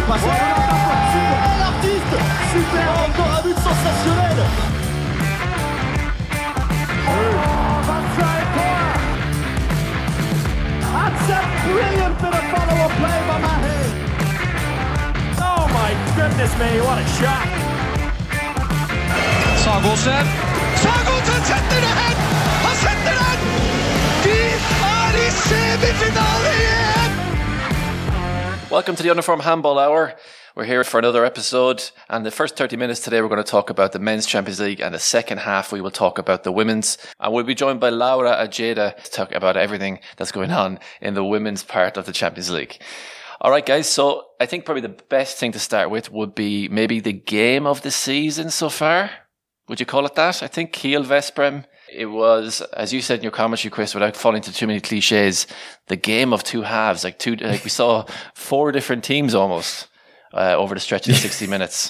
passe super. L'artiste, super, encore un but sensationnel. That's a brilliant bit of follow-up play by Mahe. Oh my goodness me, what a shot. Sagosen setter det hen! Han setter den! De i semifinale igjen! Welcome to the Uniform Handball Hour. We're here for another episode, and the first 30 minutes today we're going to talk about the Men's Champions League, and the second half we will talk about the Women's. And we'll be joined by Laura Ajeda to talk about everything that's going on in the Women's part of the Champions League. Alright guys, so I think probably the best thing to start with would be maybe the game of the season so far. Would you call it that? I think Kiel Veszprem. It was, as you said in your commentary, Chris, without falling into too many cliches, the game of two halves. Like we saw four different teams almost over the stretch of 60 minutes.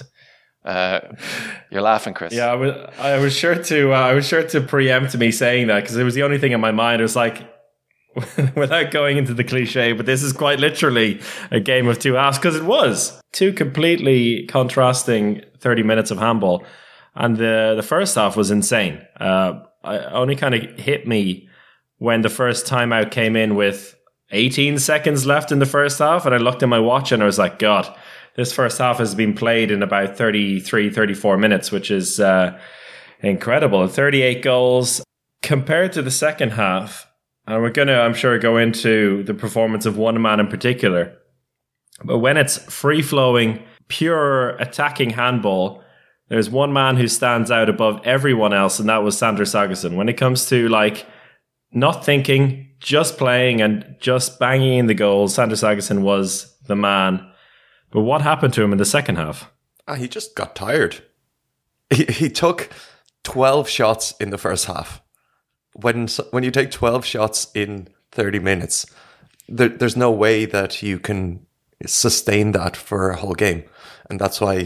You're laughing, Chris. Yeah, I was sure to preempt me saying that, because it was the only thing in my mind. It was like, without going into the cliche, but this is quite literally a game of two halves, because it was two completely contrasting 30 minutes of handball. And the first half was insane. I only kind of hit me when the first timeout came in with 18 seconds left in the first half. And I looked at my watch and I was like, God, this first half has been played in about 33, 34 minutes, which is incredible. 38 goals compared to the second half. And we're going to, I'm sure, go into the performance of one man in particular. But when it's free-flowing, pure attacking handball, there's one man who stands out above everyone else, and that was Sander Sagosen. When it comes to like not thinking, just playing and just banging in the goals, Sander Sagosen was the man. But what happened to him in the second half? He just got tired. He took 12 shots in the first half. When you take 12 shots in 30 minutes, there's no way that you can sustain that for a whole game. And that's why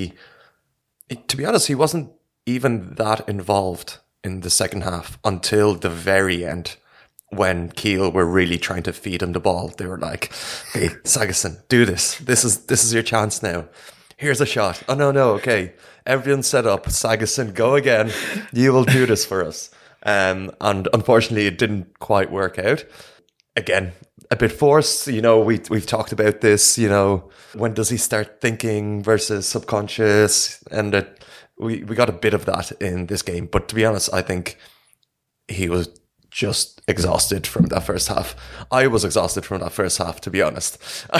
to be honest, he wasn't even that involved in the second half until the very end, when Kiel were really trying to feed him the ball. They were like, "Hey, Sagosen, do this. This is your chance now. Here's a shot. Oh no, okay. Everyone's set up. Sagosen, go again. You will do this for us." And unfortunately, it didn't quite work out. Again, a bit forced. You know, we've talked about this. You know, when does he start thinking versus subconscious? And we got a bit of that in this game. But to be honest, I think he was just exhausted from that first half. I was exhausted from that first half, to be honest.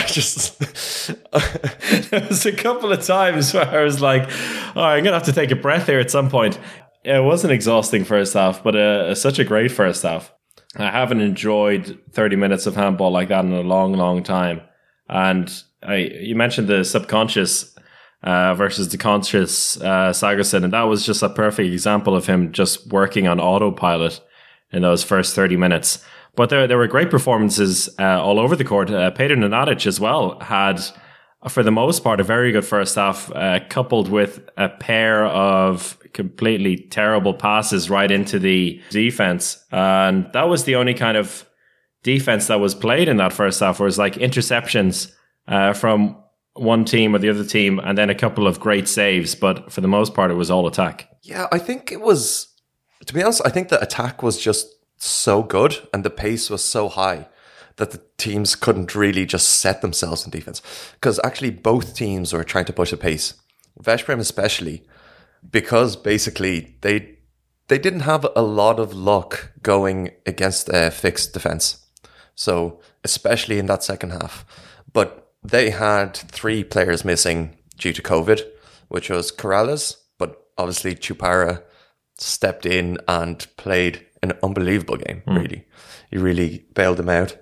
There was a couple of times where I was like, "Oh, I'm gonna have to take a breath here at some point." It was an exhausting first half, but such a great first half. I haven't enjoyed 30 minutes of handball like that in a long, long time. And you mentioned the subconscious versus the conscious Sagosen, and that was just a perfect example of him just working on autopilot in those first 30 minutes. But there were great performances all over the court. Peter Nenadic as well had, for the most part, a very good first half, coupled with a pair of completely terrible passes right into the defense. And that was the only kind of defense that was played in that first half, where it was like interceptions from one team or the other team, and then a couple of great saves. But for the most part, it was all attack. Yeah, I think it was, to be honest, I think the attack was just so good and the pace was so high that the teams couldn't really just set themselves in defense. Because actually both teams were trying to push the pace. Veszprem especially, because basically they didn't have a lot of luck going against a fixed defense. So especially in that second half. But they had 3 players missing due to COVID, which was Corrales, but obviously Chupara stepped in and played an unbelievable game, really. He really bailed them out.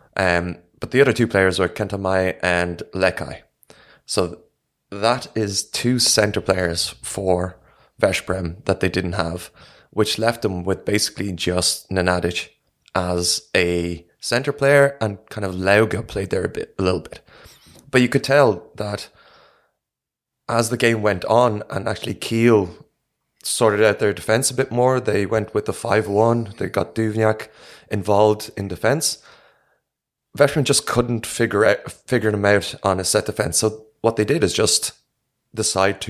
But the other 2 players were Kentamai and Lekai. So that is 2 centre players for Veszprem that they didn't have, which left them with basically just Nenadic as a centre player, and kind of Lauga played there a little bit. But you could tell that as the game went on and actually Kiel sorted out their defence a bit more, they went with the 5-1, they got Duvniak involved in defence. Veszprem just couldn't figure them out on a set defence. So what they did is just decide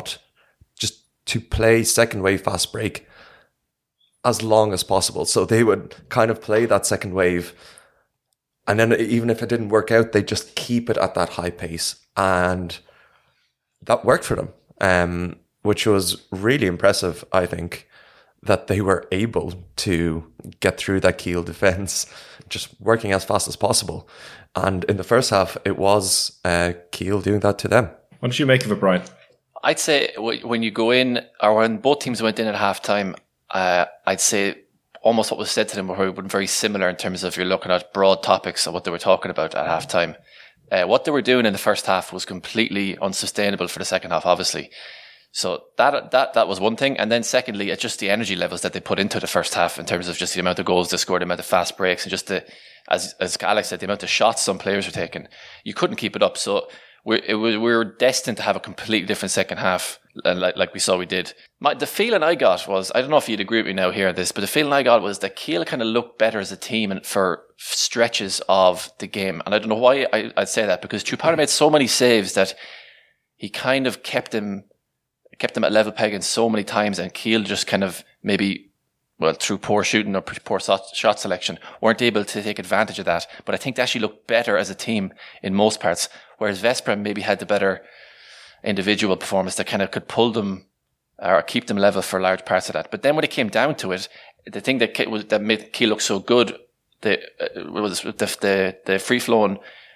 to play second wave fast break as long as possible. So they would kind of play that second wave, and then even if it didn't work out, they just keep it at that high pace, and that worked for them, which was really impressive, I think, that they were able to get through that Kiel defence, just working as fast as possible. And in the first half, it was Kiel doing that to them. What did you make of it, Brian? I'd say when you go in, or when both teams went in at halftime, I'd say almost what was said to them were very similar in terms of you're looking at broad topics of what they were talking about at halftime. What they were doing in the first half was completely unsustainable for the second half, obviously. So that was one thing. And then secondly, it's just the energy levels that they put into the first half in terms of just the amount of goals they scored, the amount of fast breaks, and just as Alex said, the amount of shots some players were taking. You couldn't keep it up. So we were destined to have a completely different second half, like we saw we did. The feeling I got was, I don't know if you'd agree with me now here on this, but the feeling I got was that Kiel kind of looked better as a team for stretches of the game. And I don't know why I'd say that, because Chupara made so many saves that he kind of kept them at level pegging so many times, and Kiel just kind of maybe, well, through poor shooting or poor shot selection, weren't able to take advantage of that. But I think they actually looked better as a team in most parts, whereas Veszprem maybe had the better individual performance that kind of could pull them or keep them level for large parts of that. But then when it came down to it, the thing that made Kiel look so good was the free-flowing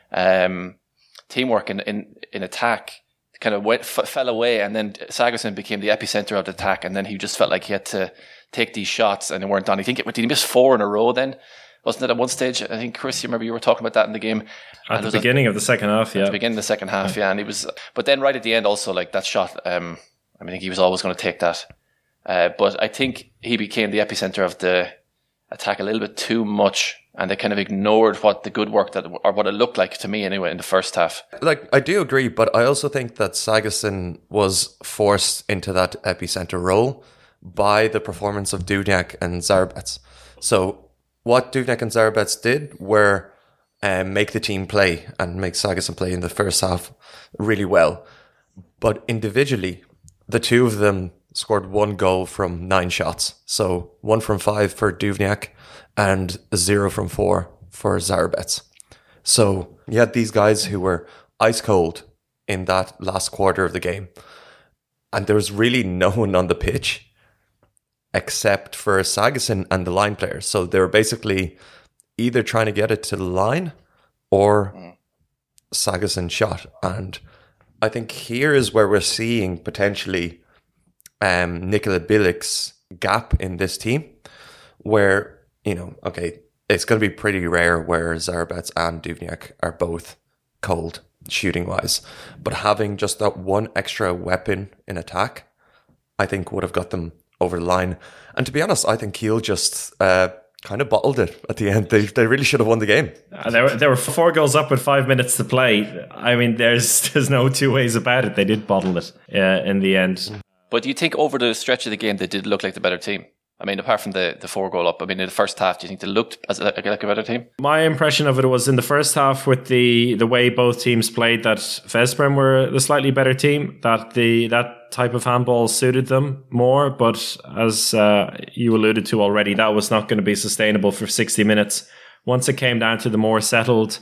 teamwork in attack. Kind of fell away, and then Sagosen became the epicenter of the attack, and then he just felt like he had to take these shots, and they weren't done. I think did he miss 4 in a row then? Wasn't it at one stage? I think, Chris, you remember you were talking about that in the game. At the beginning of the second half, yeah. At the beginning of the second half, yeah. And he was, but then right at the end also, like that shot, I think he was always going to take that. But I think he became the epicenter of the attack a little bit too much, and they kind of ignored what the good work or what it looked like to me anyway in the first half. Like, I do agree, but I also think that Sagosen was forced into that epicenter role by the performance of Duvniak and Zarabets. So what Duvniak and Zarabets did were make the team play and make Sagosen play in the first half really well. But individually, the two of them scored 1 goal from 9 shots. So 1 from 5 for Duvniak and 0 from 4 for Zarabets. So you had these guys who were ice cold in that last quarter of the game. And there was really no one on the pitch except for Sagosen and the line players. So they were basically either trying to get it to the line or Sagosen shot. And I think here is where we're seeing potentially Nikola Bilic's gap in this team, where, it's going to be pretty rare where Zarabets and Duvniak are both cold shooting wise, but having just that one extra weapon in attack, I think would have got them over the line. And to be honest, I think Kiel just kind of bottled it at the end. They really should have won the game. There were 4 goals up with 5 minutes to play. I mean, there's no two ways about it. They did bottle it in the end. But do you think over the stretch of the game they did look like the better team? I mean, apart from the 4 goal up, I mean, in the first half, do you think they looked like a better team? My impression of it was in the first half with the way both teams played, that Veszprem were the slightly better team, that type of handball suited them more. But as you alluded to already, that was not going to be sustainable for 60 minutes. Once it came down to the more settled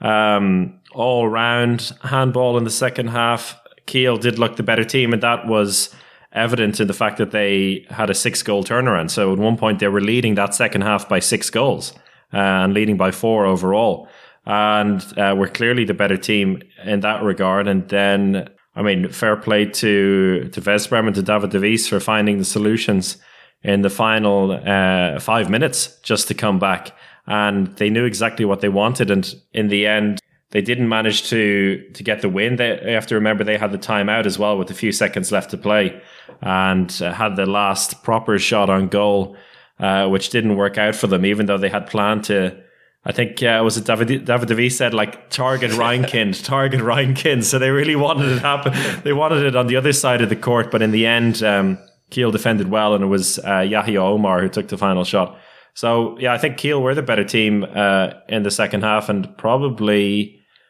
all-round handball in the second half, Kiel did look the better team, and that was evident in the fact that they had a 6-goal turnaround. So at one point they were leading that second half by 6 goals and leading by 4 overall. And we're clearly the better team in that regard. And then, I mean, fair play to Veszprem and to David de Vries for finding the solutions in the final 5 minutes just to come back. And they knew exactly what they wanted. And in the end, they didn't manage to get the win. They have to remember they had the timeout as well with a few seconds left to play, and had the last proper shot on goal, which didn't work out for them, even though they had planned to, I think, was it David de Vries said, like, target Reinkind. So they really wanted it to happen. They wanted it on the other side of the court, but in the end, Kiel defended well, and it was Yahya Omar who took the final shot. So, yeah, I think Kiel were the better team in the second half, and probably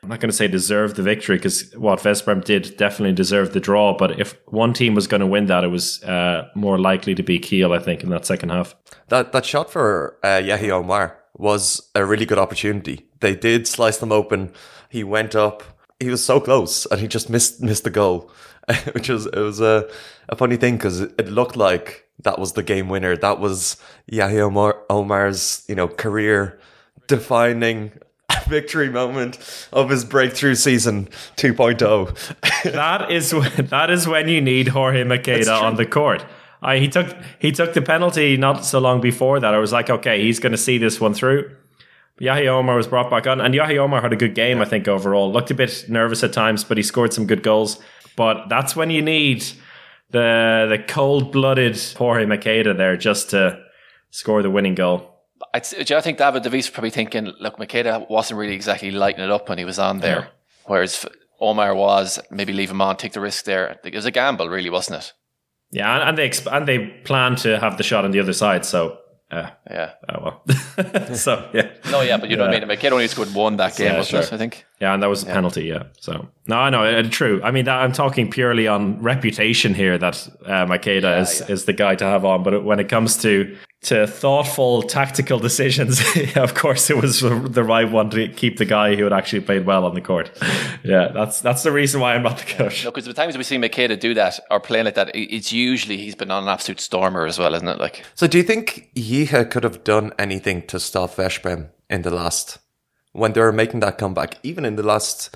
I'm not going to say deserved the victory, because what Veszprem did definitely deserved the draw. But if one team was going to win that, it was more likely to be Kiel, I think, in that second half. That shot for Yahi Omar was a really good opportunity. They did slice them open. He went up. He was so close, and he just missed the goal, which was a funny thing, because it looked like that was the game winner. That was Yahi Omar's career defining victory moment of his breakthrough season 2.0. That is when you need Jorge Makeda on the court. He took the penalty not so long before that. I was like, okay, he's going to see this one through. Yahi Omar was brought back on, and Yahi Omar had a good game, I think, overall. Looked a bit nervous at times, but he scored some good goals. But that's when you need the cold-blooded Jorge Makeda there just to score the winning goal. I think David De Vries was probably thinking, look, Makeda wasn't really exactly lighting it up when he was on there, whereas Omar was. Maybe leave him on, take the risk there. It was a gamble, really, wasn't it? Yeah, and they planned to have the shot on the other side, so yeah. Oh well. So yeah. No, yeah, but you know what I mean. Makeda only scored one that game, wasn't it? I think. Yeah, and that was a penalty. Yeah. So no, true. I mean, I'm talking purely on reputation here. That Makeda is the guy to have on, but when it comes to thoughtful tactical decisions, of course, it was the right one to keep the guy who had actually played well on the court. Yeah, that's the reason why I'm not the coach. No, because the times we see Makeda do that or playing like that, it's usually he's been on an absolute stormer as well, isn't it? Like, so do you think Jicha could have done anything to stop Veszprem in the last, when they were making that comeback, even in the last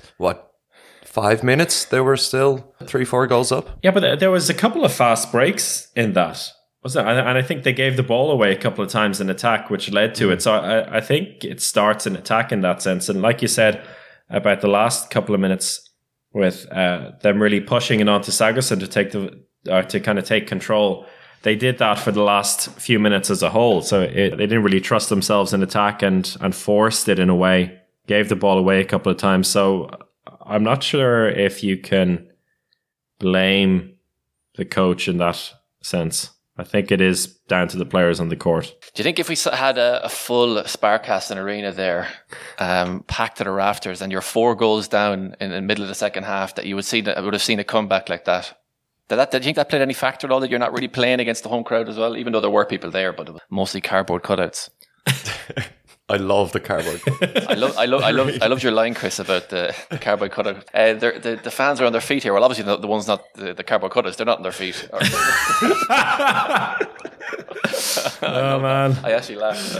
5 minutes, they were still 3-4 goals up? Yeah, but there was a couple of fast breaks in that. And I think they gave the ball away a couple of times in attack, which led to it. So I think it starts in attack in that sense. And like you said about the last couple of minutes, with them really pushing it onto Sagosen to kind of take control, they did that for the last few minutes as a whole. So they didn't really trust themselves in attack and forced it in a way. Gave the ball away a couple of times. So I'm not sure if you can blame the coach in that sense. I think it is down to the players on the court. Do you think if we had a full Sparkassen arena there, packed to the rafters, and you're 4 goals down in the middle of the second half, that you would have seen a comeback like that? Did you think that played any factor at all, that you're not really playing against the home crowd as well, even though there were people there, but it was mostly cardboard cutouts? I love the cardboard. I loved your line, Chris, about the cardboard cutout. The fans are on their feet here. Well, obviously the ones not the cardboard cutouts, they're not on their feet. Oh man, I actually laughed.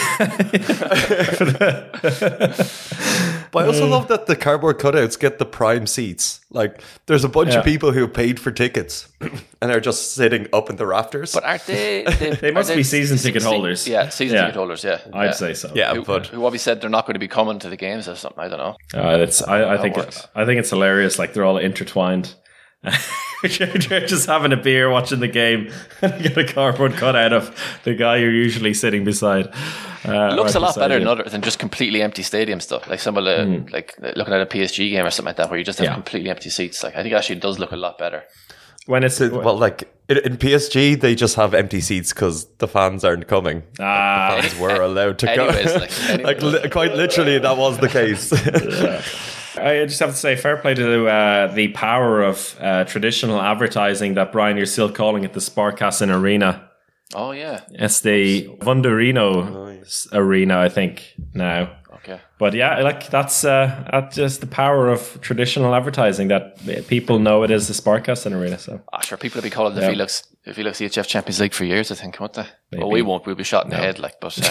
But I also love that the cardboard cutouts get the prime seats. Like, there's a bunch of people who paid for tickets and are just sitting up in the rafters. But aren't they? They must be season ticket holders. Yeah, season ticket holders. Yeah, I'd say so. Yeah, who obviously said they're not going to be coming to the games or something. I don't know. I think it's hilarious. Like, they're all intertwined. You're just having a beer, watching the game, and you get a cardboard cutout of the guy you're usually sitting beside. It looks a lot better than just completely empty stadium stuff. Like some of the like looking at a PSG game or something like that, where you just have completely empty seats. Like, I think it actually does look a lot better. When it's like in PSG, they just have empty seats because the fans aren't coming. The fans were allowed to go. Like quite literally, that was the case. I just have to say, fair play to the power of traditional advertising that, Brian, you're still calling it the Sparkassen Arena. Oh, yeah. It's the Wunderino Arena, I think, now. Okay. But yeah, like that's just the power of traditional advertising, that people know it is the Sparkassen Arena. So sure, people will be calling the Felix EHF Champions League for years, I think, won't they? Well, we won't. We'll be shot in the head, like, but...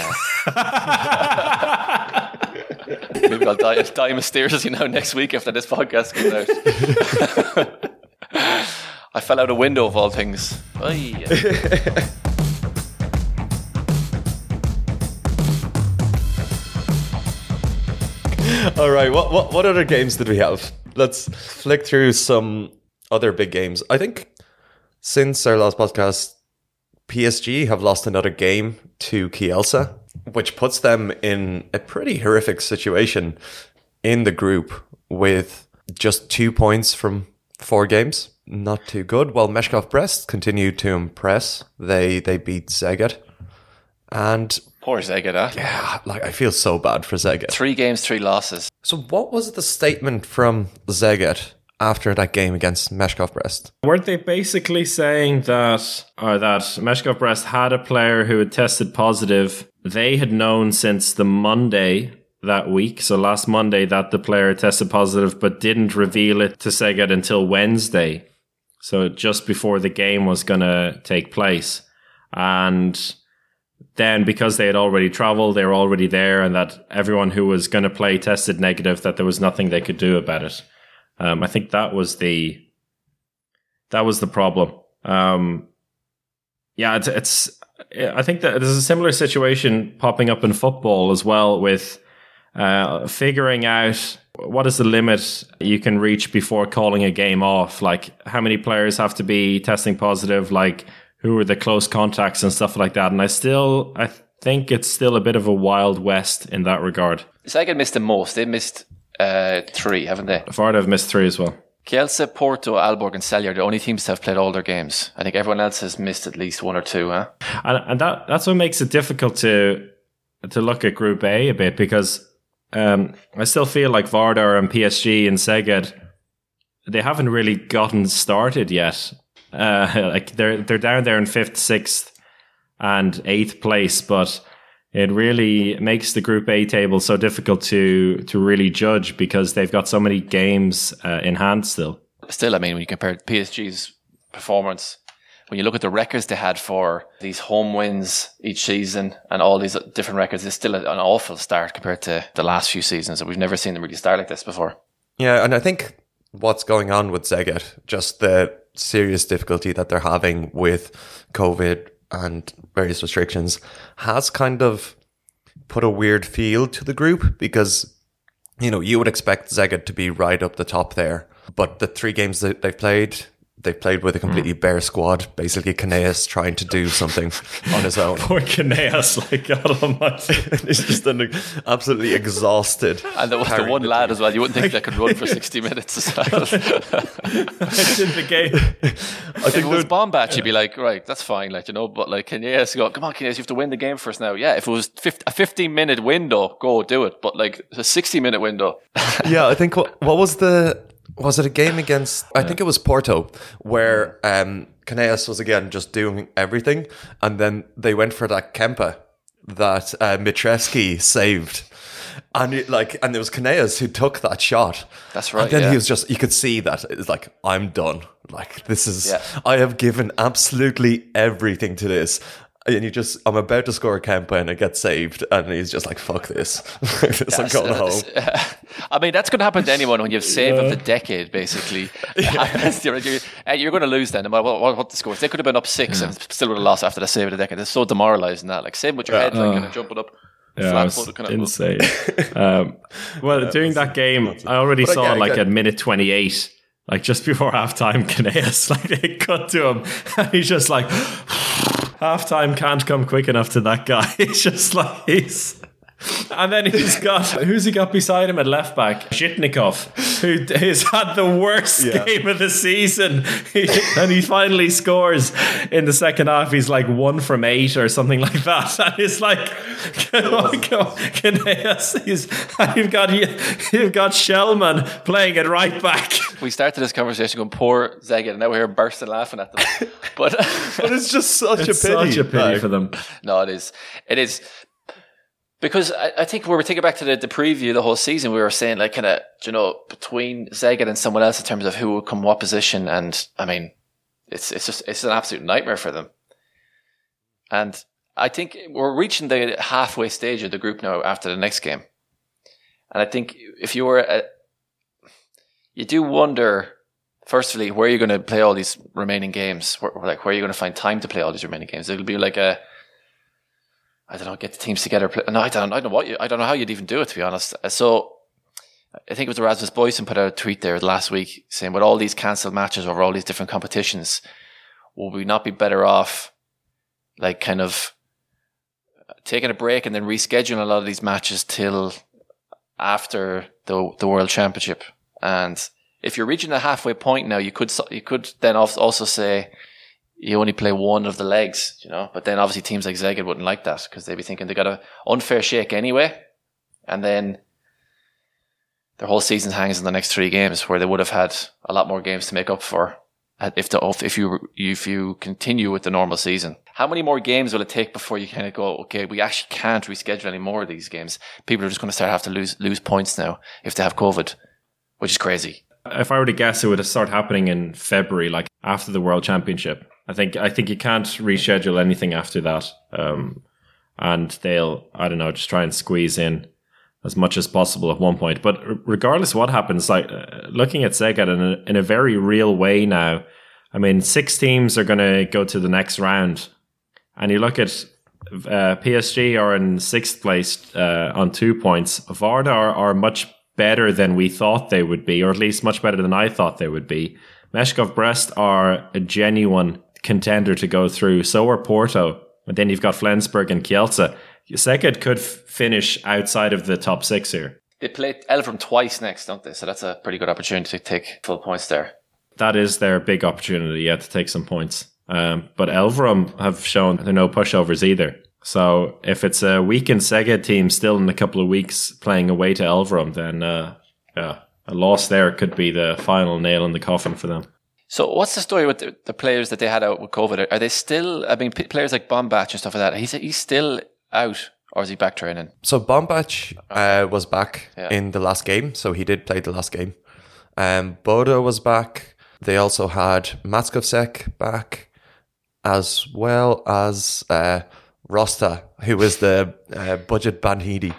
Maybe I'll die mysteriously now next week after this podcast comes out. I fell out a window of all things. All right, what other games did we have? Let's flick through some other big games. I think since our last podcast, PSG have lost another game to Kielce, which puts them in a pretty horrific situation in the group with just 2 points from 4 games. Not too good. While Meshkov Brest continued to impress. They beat Szeged. And Poor Szeged, huh? Yeah, like I feel so bad for Szeged. 3 games, 3 losses. So what was the statement from Szeged after that game against Meshkov Brest? Weren't they basically saying that Meshkov Brest had a player who had tested positive? They had known since the Monday that week, so last Monday, that the player tested positive, but didn't reveal it to Szeged until Wednesday. So just before the game was going to take place. And then because they had already traveled, they were already there, and that everyone who was going to play tested negative, that there was nothing they could do about it. I think that was the problem. Yeah, I think that there's a similar situation popping up in football as well, with figuring out what is the limit you can reach before calling a game off. Like, how many players have to be testing positive? Like, who are the close contacts and stuff like that? And I think it's still a bit of a wild west in that regard. Szeged missed the most. They missed 3, haven't they? Varda have missed 3 as well. Kielce, Porto, Aalborg and Celje are the only teams that have played all their games. I think everyone else has missed at least 1 or 2, huh? And that's what makes it difficult to look at Group A bit, because I still feel like Varda and PSG and Szeged, they haven't really gotten started yet. Like they're down there in 5th, 6th and 8th place, but it really makes the Group A table so difficult to really judge, because they've got so many games in hand still. Still, I mean, when you compare PSG's performance, when you look at the records they had for these home wins each season and all these different records, it's still an awful start compared to the last few seasons. We've never seen them really start like this before. Yeah, and I think what's going on with Szeged, just the serious difficulty that they're having with COVID and various restrictions, has kind of put a weird feel to the group, because, you know, you would expect Szeged to be right up the top there, but the 3 games that they've played with a completely bare squad. Basically, Caneas trying to do something on his own. Poor Caneas, like, God almighty. He's just absolutely exhausted. And there was the one lad as well. You wouldn't think they could run for 60 minutes as well. It's in the game. If it was Bombatch, you'd be like, right, that's fine, like, you know, but like Caneas, go, come on, Caneas, you have to win the game first now. Yeah, if it was a 15-minute window, go do it. But like a 60-minute window. Yeah, I think what was it a game against, I think it was Porto, where Caneas was again just doing everything, and then they went for that Kempa that Mitreski saved. And it was Caneas who took that shot. That's right. And then yeah. he was just, you could see that it's like, I'm done. Like, this is, I have given absolutely everything to this. And I'm about to score a Kempa and it gets saved, and he's just like, fuck this. I'm going home. I mean, that's going to happen to anyone when you have save of the decade, basically. You're going to lose then, no matter what the score is. They could have been up 6 and still would have lost after the save of the decade. It's so demoralising that. Like, same with your head, like, kind of jumping up. Yeah, it was insane. Well, during that game, I already saw at minute 28, like just before halftime, Caneas, like, they cut to him, and he's just like, halftime can't come quick enough to that guy. It's just like and then who's he got beside him at left back? Zhitnikov, who has had the worst game of the season. And he finally scores in the second half. He's like 1 from 8 or something like that. And it's like, you've got Shellman playing it right back. We started this conversation going, poor Szeged, and now we're here bursting laughing at them. But it's just such a pity. Such a pity for them. No, it is. It is. Because I think when we're thinking back to the preview of the whole season, we were saying, like, kind of, you know, between Szeged and someone else in terms of who would come what position. And I mean, it's an absolute nightmare for them. And I think we're reaching the halfway stage of the group now after the next game. And I think if you were, you do wonder, firstly, where you're going to play all these remaining games. Where are you going to find time to play all these remaining games? It'll be like I don't know, get the teams together. No, I don't know how you'd even do it, to be honest. So I think it was Erasmus Boyson put out a tweet there last week saying, with all these cancelled matches over all these different competitions, will we not be better off, like, kind of taking a break and then rescheduling a lot of these matches till after the World Championship? And if you're reaching the halfway point now, you could then also say, you only play one of the legs, you know. But then obviously teams like Szeged wouldn't like that because they'd be thinking they got an unfair shake anyway, and then their whole season hangs in the next 3 games, where they would have had a lot more games to make up for if you continue with the normal season. How many more games will it take before you kind of go, okay, we actually can't reschedule any more of these games? People are just going to start have to lose points now if they have COVID, which is crazy. If I were to guess, it would start happening in February, like after the World Championship. I think you can't reschedule anything after that. And they'll, I don't know, just try and squeeze in as much as possible at one point. But regardless of what happens, like looking at Szeged in a very real way now, I mean, 6 teams are going to go to the next round. And you look at PSG are in 6th place on 2 points. Vardar are much better than we thought they would be, or at least much better than I thought they would be. Meshkov Brest are a genuine contender to go through. So are Porto. And then you've got Flensburg and Kielce. Szeged could finish outside of the top 6 here. They play Elverum twice next, don't they? So that's a pretty good opportunity to take full points there. That is their big opportunity, to take some points. But Elverum have shown they're no pushovers either. So if it's a weakened Szeged team still in a couple of weeks playing away to Elverum, then a loss there could be the final nail in the coffin for them. So what's the story with the players that they had out with COVID? Are they still, I mean, players like Bombach and stuff like that, he's still out, or is he back training? So Bombach was back in the last game, so he did play the last game. Bodo was back. They also had Matskovsek back, as well as Rosta, who was the budget Banhidi.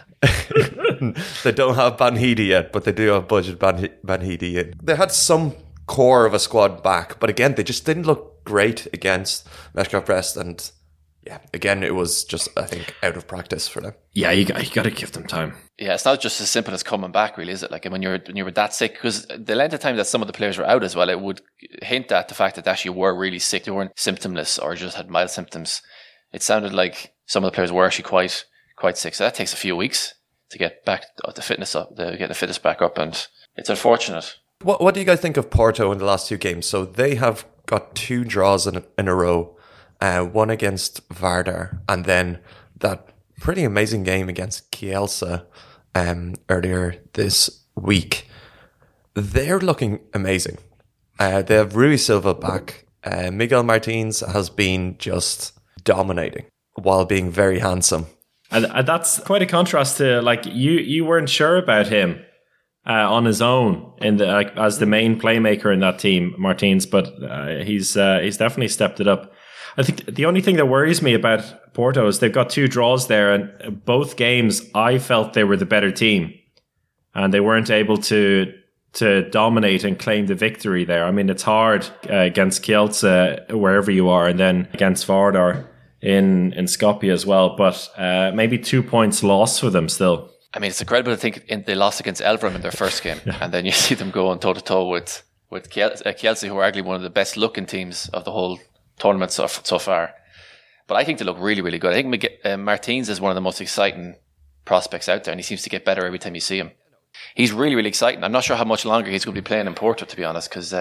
They don't have Banhidi yet, but they do have budget Banhidi. They had some core of a squad back, but again, they just didn't look great against Meshkov Brest, and again, it was just, I think, out of practice for them. Yeah, you got to give them time. Yeah, it's not just as simple as coming back, really, is it? Like when you were that sick, because the length of time that some of the players were out as well, it would hint at the fact that they actually were really sick. They weren't symptomless or just had mild symptoms. It sounded like some of the players were actually quite sick. So that takes a few weeks to get back the fitness up, to get the fitness back up, and it's unfortunate. What do you guys think of Porto in the last 2 games? So they have got 2 draws in a row, one against Vardar, and then that pretty amazing game against Kielce earlier this week. They're looking amazing. They have Rui Silva back. Miguel Martins has been just dominating while being very handsome. And that's quite a contrast to, like, you weren't sure about him on his own in the as the main playmaker in that team, Martins, but he's definitely stepped it up. I think the only thing that worries me about Porto is they've got 2 draws there, and both games I felt they were the better team, and they weren't able to dominate and claim the victory there. I mean, it's hard against Kielce wherever you are, and then against Vardar in Skopje as well, but maybe 2 points loss for them still. I mean, it's incredible to think they lost against Elverum in their first game, and then you see them going toe-to-toe with Kielce, who are arguably one of the best looking teams of the whole tournament so far. But I think they look really, really good. I think Martins is one of the most exciting prospects out there, and he seems to get better every time you see him. He's really, really exciting. I'm not sure how much longer he's going to be playing in Porto, to be honest, because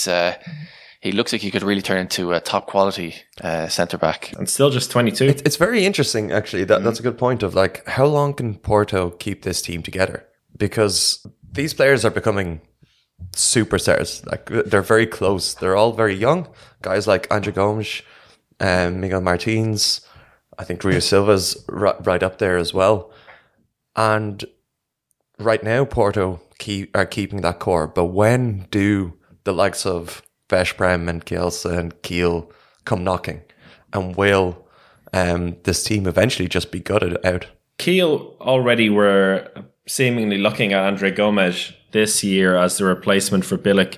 he looks like he could really turn into a top quality centre back. And still just 22. It's very interesting, actually. That's a good point of, like, how long can Porto keep this team together? Because these players are becoming superstars. Like, they're very close. They're all very young. Guys like André Gomes, Miguel Martins. I think Rui Silva's right up there as well. And right now, Porto are keeping that core. But when do the likes of Veszprem and Kielce and Kiel come knocking? And will this team eventually just be gutted out? Kiel already were seemingly looking at André Gomes this year as the replacement for Bilic.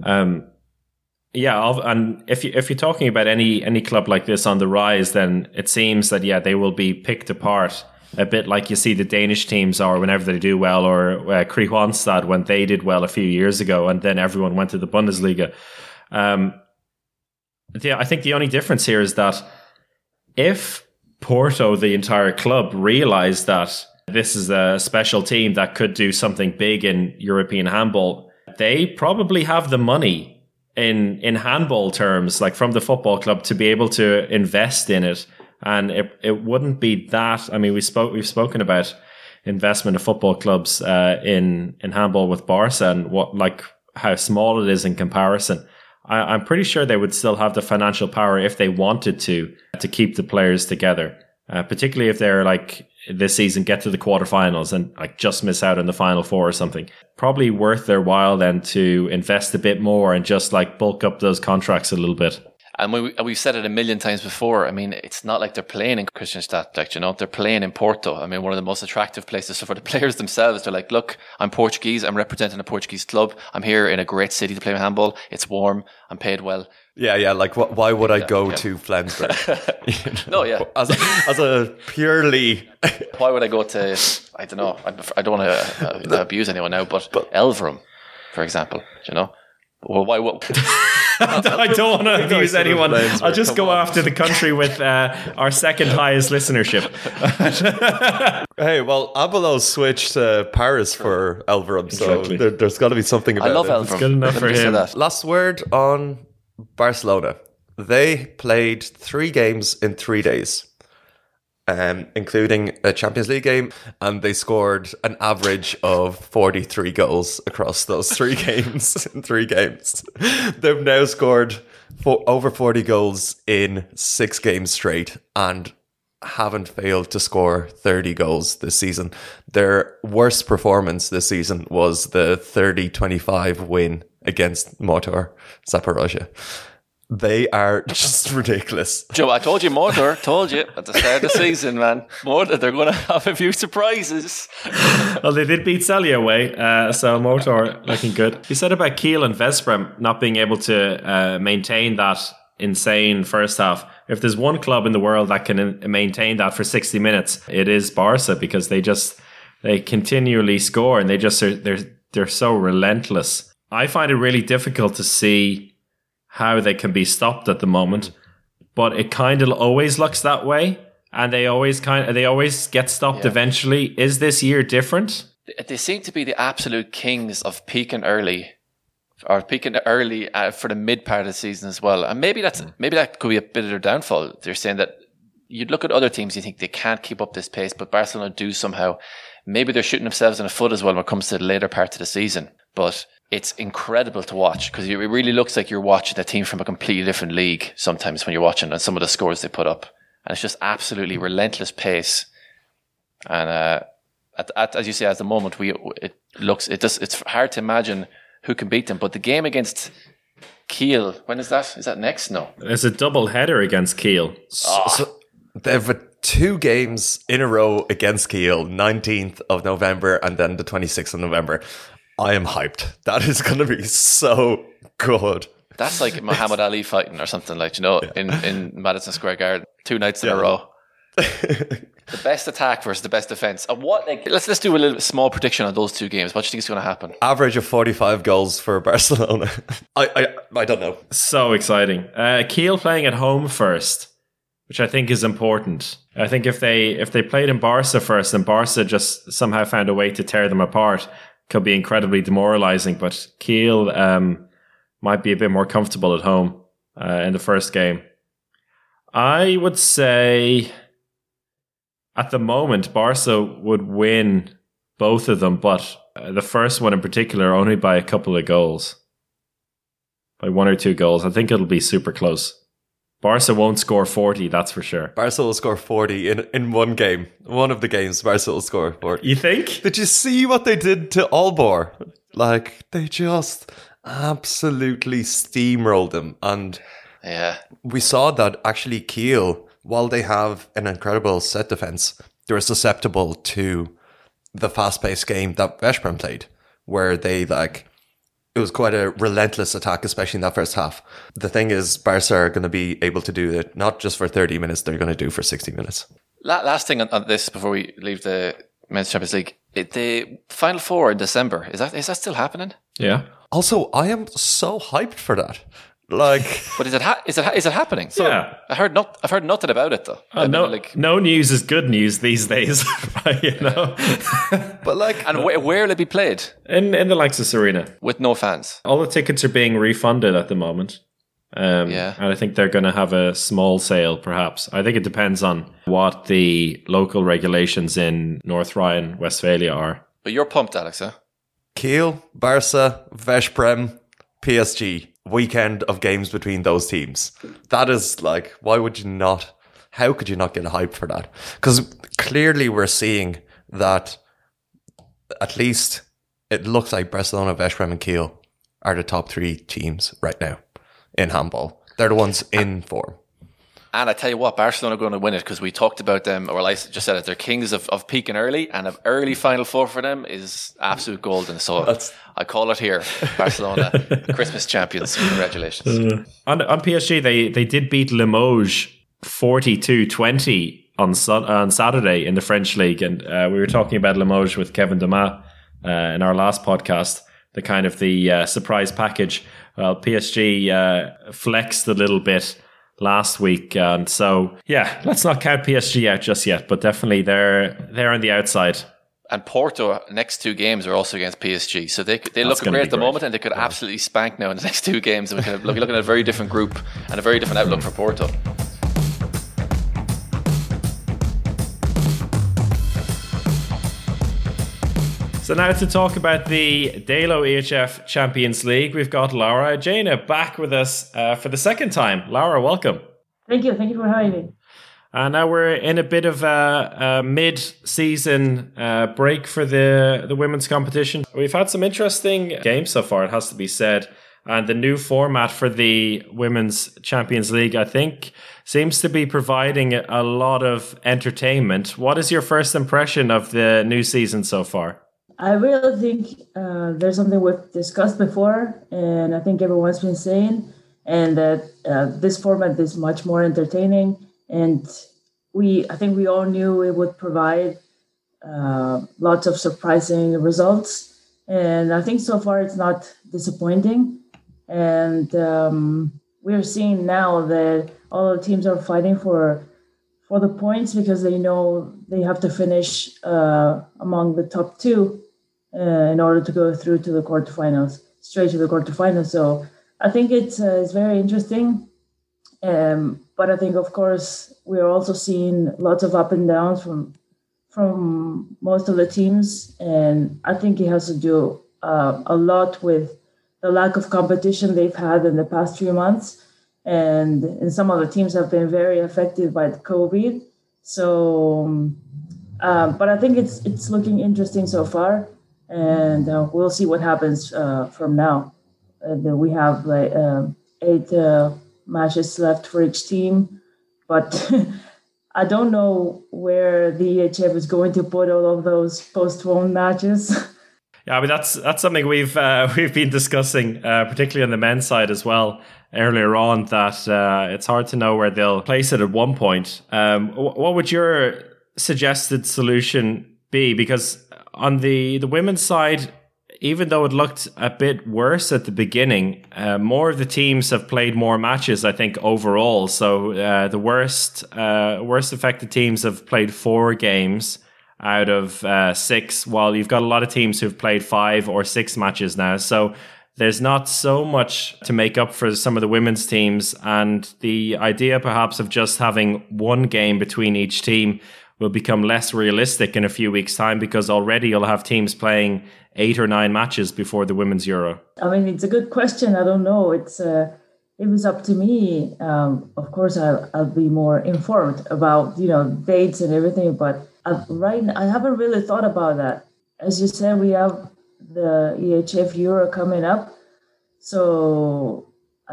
And if you're talking about any club like this on the rise, then it seems that they will be picked apart a bit like you see the Danish teams are whenever they do well, or Kristianstad when they did well a few years ago, and then everyone went to the Bundesliga. I think the only difference here is that if Porto, the entire club, realised that this is a special team that could do something big in European handball, they probably have the money in handball terms, like from the football club, to be able to invest in it. And it wouldn't be that. I mean, we've spoken about investment of football clubs in handball with Barca and how small it is in comparison. I'm pretty sure they would still have the financial power if they wanted to keep the players together, particularly if they're like this season get to the quarterfinals and like just miss out on the final four or something. Probably worth their while then to invest a bit more and just like bulk up those contracts a little bit. And we've said it a million times before. I mean, it's not like they're playing in Kristianstad, like, you know, they're playing in Porto. I mean, one of the most attractive places. So for the players themselves, they're like, look, I'm Portuguese. I'm representing a Portuguese club. I'm here in a great city to play handball. It's warm. I'm paid well. Yeah. Like, why would I go to Flensburg? No, yeah. As a purely... Why would I go to, I don't know, I don't want to abuse anyone now, but Elverum, for example, you know? Well, why would... I don't want to abuse anyone. I'll just go after the country with our second highest listenership. Hey, well, Abelo switched to Paris for Elverum, so Exactly. there's got to be something about I love it. Elverum. It's good enough for him. Last word on Barcelona. They played 3 games in 3 days, including a Champions League game, and they scored an average of 43 goals across those 3 games in 3 games. They've now scored over 40 goals in 6 games straight and haven't failed to score 30 goals this season. Their worst performance this season was the 30-25 win against Motor Zaporozhye. They are just ridiculous. Joe, I told you, Motor, told you at the start of the season, man. Motor, they're going to have a few surprises. Well, they did beat Celje away, so Motor looking good. You said about Kiel and Veszprem not being able to maintain that insane first half. If there's one club in the world that can maintain that for 60 minutes, it is Barca, because they continually score and they're so relentless. I find it really difficult to see how they can be stopped at the moment, but it kind of always looks that way, and they always get stopped eventually. Is this year different? They seem to be the absolute kings of peaking early for the mid part of the season as well. And maybe that could be a bit of their downfall. They're saying that you'd look at other teams, you think they can't keep up this pace, but Barcelona do somehow. Maybe they're shooting themselves in the foot as well when it comes to the later part of the season. But it's incredible to watch, because it really looks like you're watching a team from a completely different league sometimes when you're watching, and some of the scores they put up. And it's just absolutely relentless pace. And as you say, at the moment, it's hard to imagine who can beat them. But the game against Kiel, when is that? Is that next? No. There's a double header against Kiel. So they've 2 games in a row against Kiel, 19th of November and then the 26th of November. I am hyped. That is going to be so good. That's like Muhammad Ali fighting or something, like, you know, in Madison Square Garden, 2 nights in a row. The best attack versus the best defense. And let's do a little small prediction on those 2 games. What do you think is going to happen? Average of 45 goals for Barcelona. I don't know. So exciting. Kiel playing at home first, which I think is important. I think if they played in Barca first and Barca just somehow found a way to tear them apart, could be incredibly demoralizing. But Kiel might be a bit more comfortable at home in the first game. I would say at the moment Barca would win both of them, but the first one in particular only by a couple of goals, by 1 or 2 goals. I think it'll be super close. Barca won't score 40, that's for sure. Barca will score 40 in one game. One of the games, Barca will score 40. You think? Did you see what they did to Aalborg? Like, they just absolutely steamrolled them. And we saw that actually Kiel, while they have an incredible set defense, they're susceptible to the fast-paced game that Veszprem played, where it was quite a relentless attack, especially in that first half. The thing is, Barca are going to be able to do it not just for 30 minutes, they're going to do for 60 minutes. Last thing on this before we leave the Men's Champions League. The Final Four in December, is that still happening? Yeah. Also, I am so hyped for that. Like, But is it happening? Yeah. I've heard nothing about it though. No news is good news these days, right, you know. but like, And where will it be played? In the Lexus Arena. With no fans. All the tickets are being refunded at the moment. Yeah. And I think they're going to have a small sale, perhaps. I think it depends on what the local regulations in North Rhine-Westphalia are. But you're pumped, Alex, huh? Kiel, Barca, Veszprem, PSG. Weekend of games between those teams. That is like, why would you not? How could you not get hype for that? Because clearly we're seeing that at least it looks like Barcelona, Veszprem and Kiel are the top 3 teams right now in handball. They're the ones in form. And I tell you what, Barcelona are going to win it because we talked about them, or I just said it, they're kings of peaking early, and an early Final Four for them is absolute golden. So I call it here, Barcelona, Christmas champions. Congratulations. On PSG, they did beat Limoges 42-20 on Saturday in the French league. And we were talking about Limoges with Kevin Damas in our last podcast, the surprise package. Well, PSG flexed a little bit last week, and so let's not count PSG out just yet, but definitely they're on the outside. And Porto next 2 games are also against PSG, so they look great at the moment, and they could absolutely spank now in the next 2 games. And we're looking at a very different group and a very different outlook for Porto. So now to talk about the Dalo EHF Champions League, we've got Laura Ajena back with us for the second time. Laura, welcome. Thank you for having me. Now we're in a bit of a mid-season break for the women's competition. We've had some interesting games so far, it has to be said. And the new format for the Women's Champions League, I think, seems to be providing a lot of entertainment. What is your first impression of the new season so far? I really think there's something we've discussed before, and I think everyone's been saying, and that this format is much more entertaining. And I think we all knew it would provide lots of surprising results. And I think so far it's not disappointing. And we're seeing now that all the teams are fighting for the points because they know they have to finish among the top 2 in order to go through to the quarterfinals, straight to the quarterfinals. So I think it's very interesting. But I think, of course, we're also seeing lots of up and downs from most of the teams. And I think it has to do a lot with the lack of competition they've had in the past few months. And some of the teams have been very affected by the COVID. So, but I think it's looking interesting so far. And we'll see what happens from now. We have 8 matches left for each team, but I don't know where the EHF is going to put all of those postponed matches. Yeah, I mean that's something we've been discussing, particularly on the men's side as well earlier on. That it's hard to know where they'll place it at one point. What would your suggested solution be? Because on the women's side, even though it looked a bit worse at the beginning, more of the teams have played more matches, I think, overall. So the worst affected teams have played 4 games out of 6, while you've got a lot of teams who've played 5 or 6 matches now. So there's not so much to make up for some of the women's teams. And the idea perhaps of just having 1 game between each team will become less realistic in a few weeks' time, because already you'll have teams playing 8 or 9 matches before the Women's Euro. I mean, it's a good question. I don't know. It was up to me. Of course, I'll be more informed about dates and everything. But right now, I haven't really thought about that. As you said, we have the EHF Euro coming up. So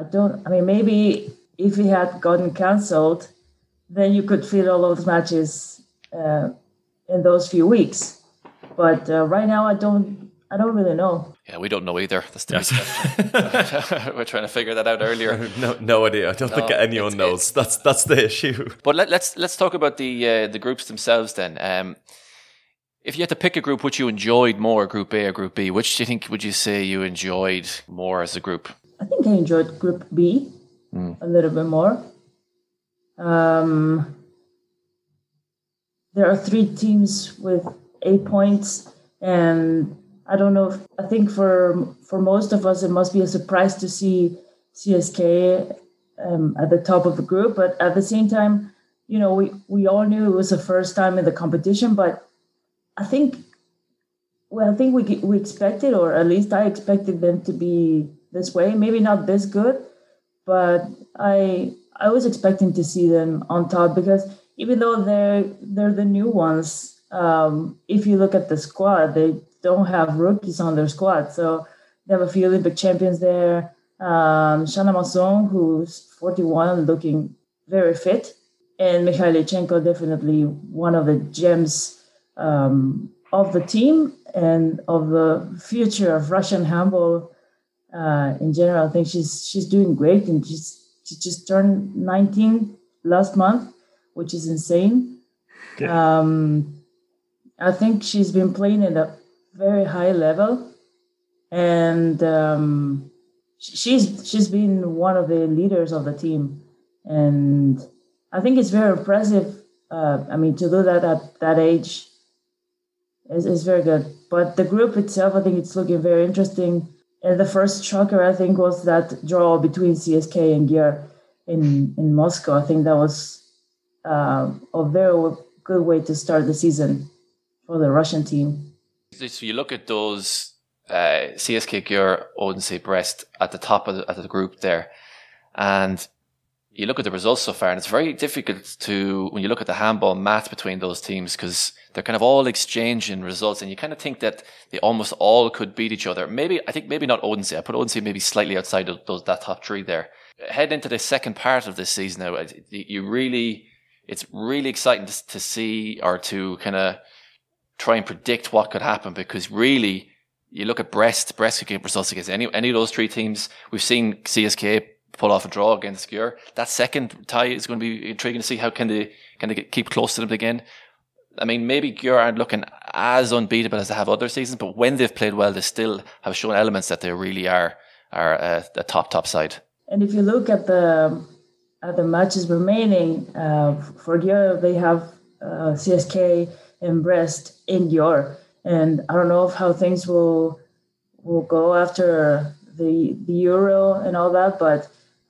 maybe if it had gotten cancelled, then you could fit all those matches in those few weeks. But right now, I don't really know. Yeah, we don't know either. That's the big question. We're trying to figure that out earlier. No idea. I don't think anyone knows. That's the issue. But let's talk about the groups themselves then. If you had to pick a group which you enjoyed more, Group A or Group B, which do you think would you say you enjoyed more as a group? I think I enjoyed Group B a little bit more. There are 3 teams with 8 points, and I don't know. I think for most of us, it must be a surprise to see CSK at the top of the group. But at the same time, we all knew it was the first time in the competition. But I think we expected, or at least I expected them to be this way. Maybe not this good, but I was expecting to see them on top, because even though they're the new ones, if you look at the squad, they don't have rookies on their squad. So they have a few Olympic champions there. Shanna Masson, who's 41, looking very fit. And Mikhailichenko, definitely one of the gems of the team and of the future of Russian handball in general. I think she's doing great, and she just turned 19 last month, which is insane. Yeah. I think she's been playing at a very high level, and she's been one of the leaders of the team, and I think it's very impressive. To do that at that age is very good. But the group itself, I think it's looking very interesting. And the first shocker, I think, was that draw between CSK and Győr in Moscow. I think that was a very good way to start the season for the Russian team. So you look at those CSK, Győr, Odense, Brest at the top of the group there, and you look at the results so far, and it's very difficult to, when you look at the handball math between those teams, because they're kind of all exchanging results, and you kind of think that they almost all could beat each other. Maybe not Odense. I put Odense maybe slightly outside of that top 3 there. Head into the second part of this season now, it's really exciting to see, or to kind of try and predict what could happen, because really, you look at Brest could get results against any of those 3 teams. We've seen CSK pull off a draw against Győr. That second tie is going to be intriguing to see how can they keep close to them again. I mean, maybe Győr aren't looking as unbeatable as they have other seasons, but when they've played well, they still have shown elements that they really are a top side. And if you look at the matches remaining for Győr, they have CSK and Brest in Győr, and I don't know how things will go after the Euro and all that, but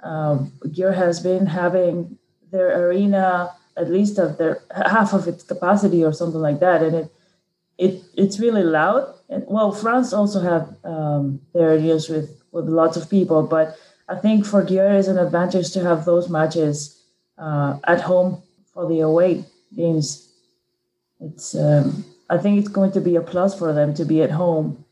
Győr has been having their arena at least of their half of its capacity or something like that, and it's really loud. And well, France also have their arenas with lots of people, but I think for Győr is an advantage to have those matches at home for the away games. It's I think it's going to be a plus for them to be at home.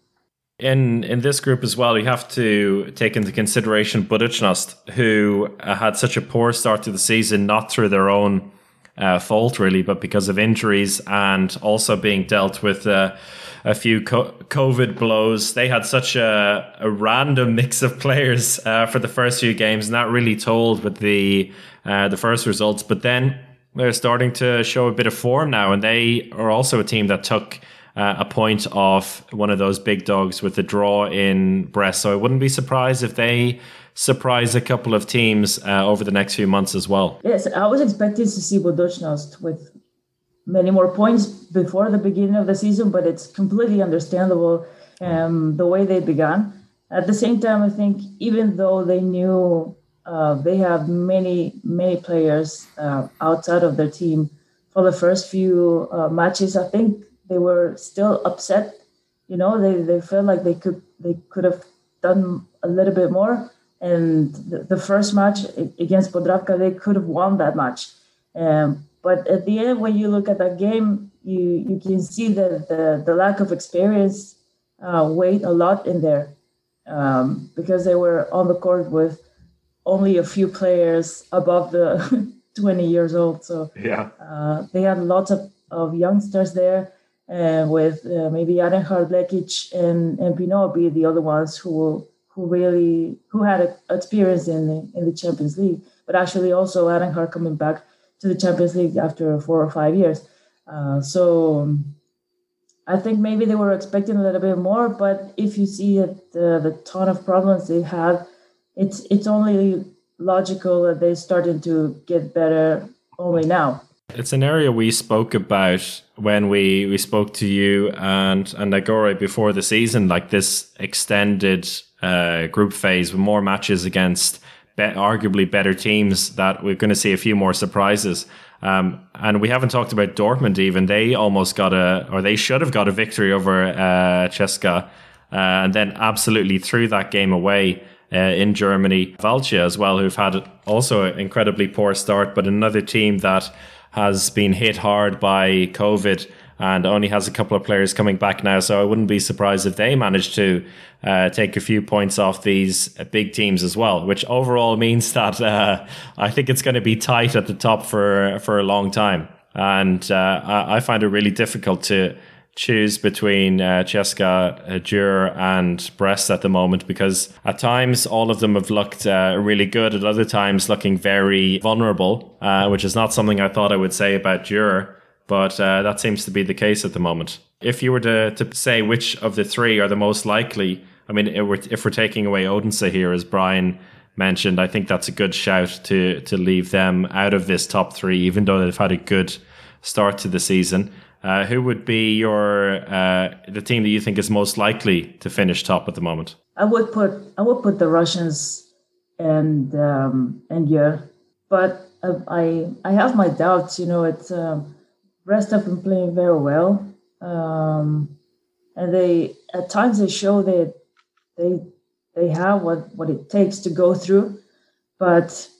In this group as well, you have to take into consideration Budućnost, who had such a poor start to the season, not through their own fault really, but because of injuries and also being dealt with a few COVID blows. They had such a random mix of players for the first few games, and that really told with the first results. But then they're starting to show a bit of form now, and they are also a team that took a point off one of those big dogs with the draw in Brest. So I wouldn't be surprised if they surprise a couple of teams over the next few months as well. Yes, I was expecting to see Budućnost with many more points before the beginning of the season, but it's completely understandable the way they began. At the same time, I think even though they knew they have many players outside of their team for the first few matches, I think they were still upset. You know, they felt like they could have done a little bit more. And the first match against Podravka, they could have won that match. But at the end, when you look at that game, you can see that the lack of experience weighed a lot in there because they were on the court with only a few players above the 20 years old. So yeah, they had lots of youngsters there. With maybe Arenhard, Lekic, and Pinot be the other ones who had experience in the Champions League, but actually also Arenhard coming back to the Champions League after 4 or 5 years. So I think maybe they were expecting a little bit more, but if you see the ton of problems they had it's only logical that they're starting to get better only now. It's an area we spoke about when we spoke to you and Nagore before the season, like this extended group phase with more matches against arguably better teams, that we're going to see a few more surprises. And we haven't talked about Dortmund even. They almost they should have got a victory over CSKA, and then absolutely threw that game away in Germany. Valcia as well, who've had also an incredibly poor start, but another team that has been hit hard by COVID and only has a couple of players coming back now. So I wouldn't be surprised if they manage to take a few points off these big teams as well, which overall means that I think it's going to be tight at the top for a long time. And I find it really difficult to choose between CSKA, Dürr and Brest at the moment, because at times all of them have looked really good, at other times looking very vulnerable, which is not something I thought I would say about Dürr, but that seems to be the case at the moment. If you were to say which of the three are the most likely, I mean, if we're taking away Odense here, as Brian mentioned, I think that's a good shout to leave them out of this top three, even though they've had a good start to the season. Who would be your the team that you think is most likely to finish top at the moment? I would put the Russians and yeah, but I have my doubts. You know, it's Brest have been playing very well, and they at times they show that they have what it takes to go through, but.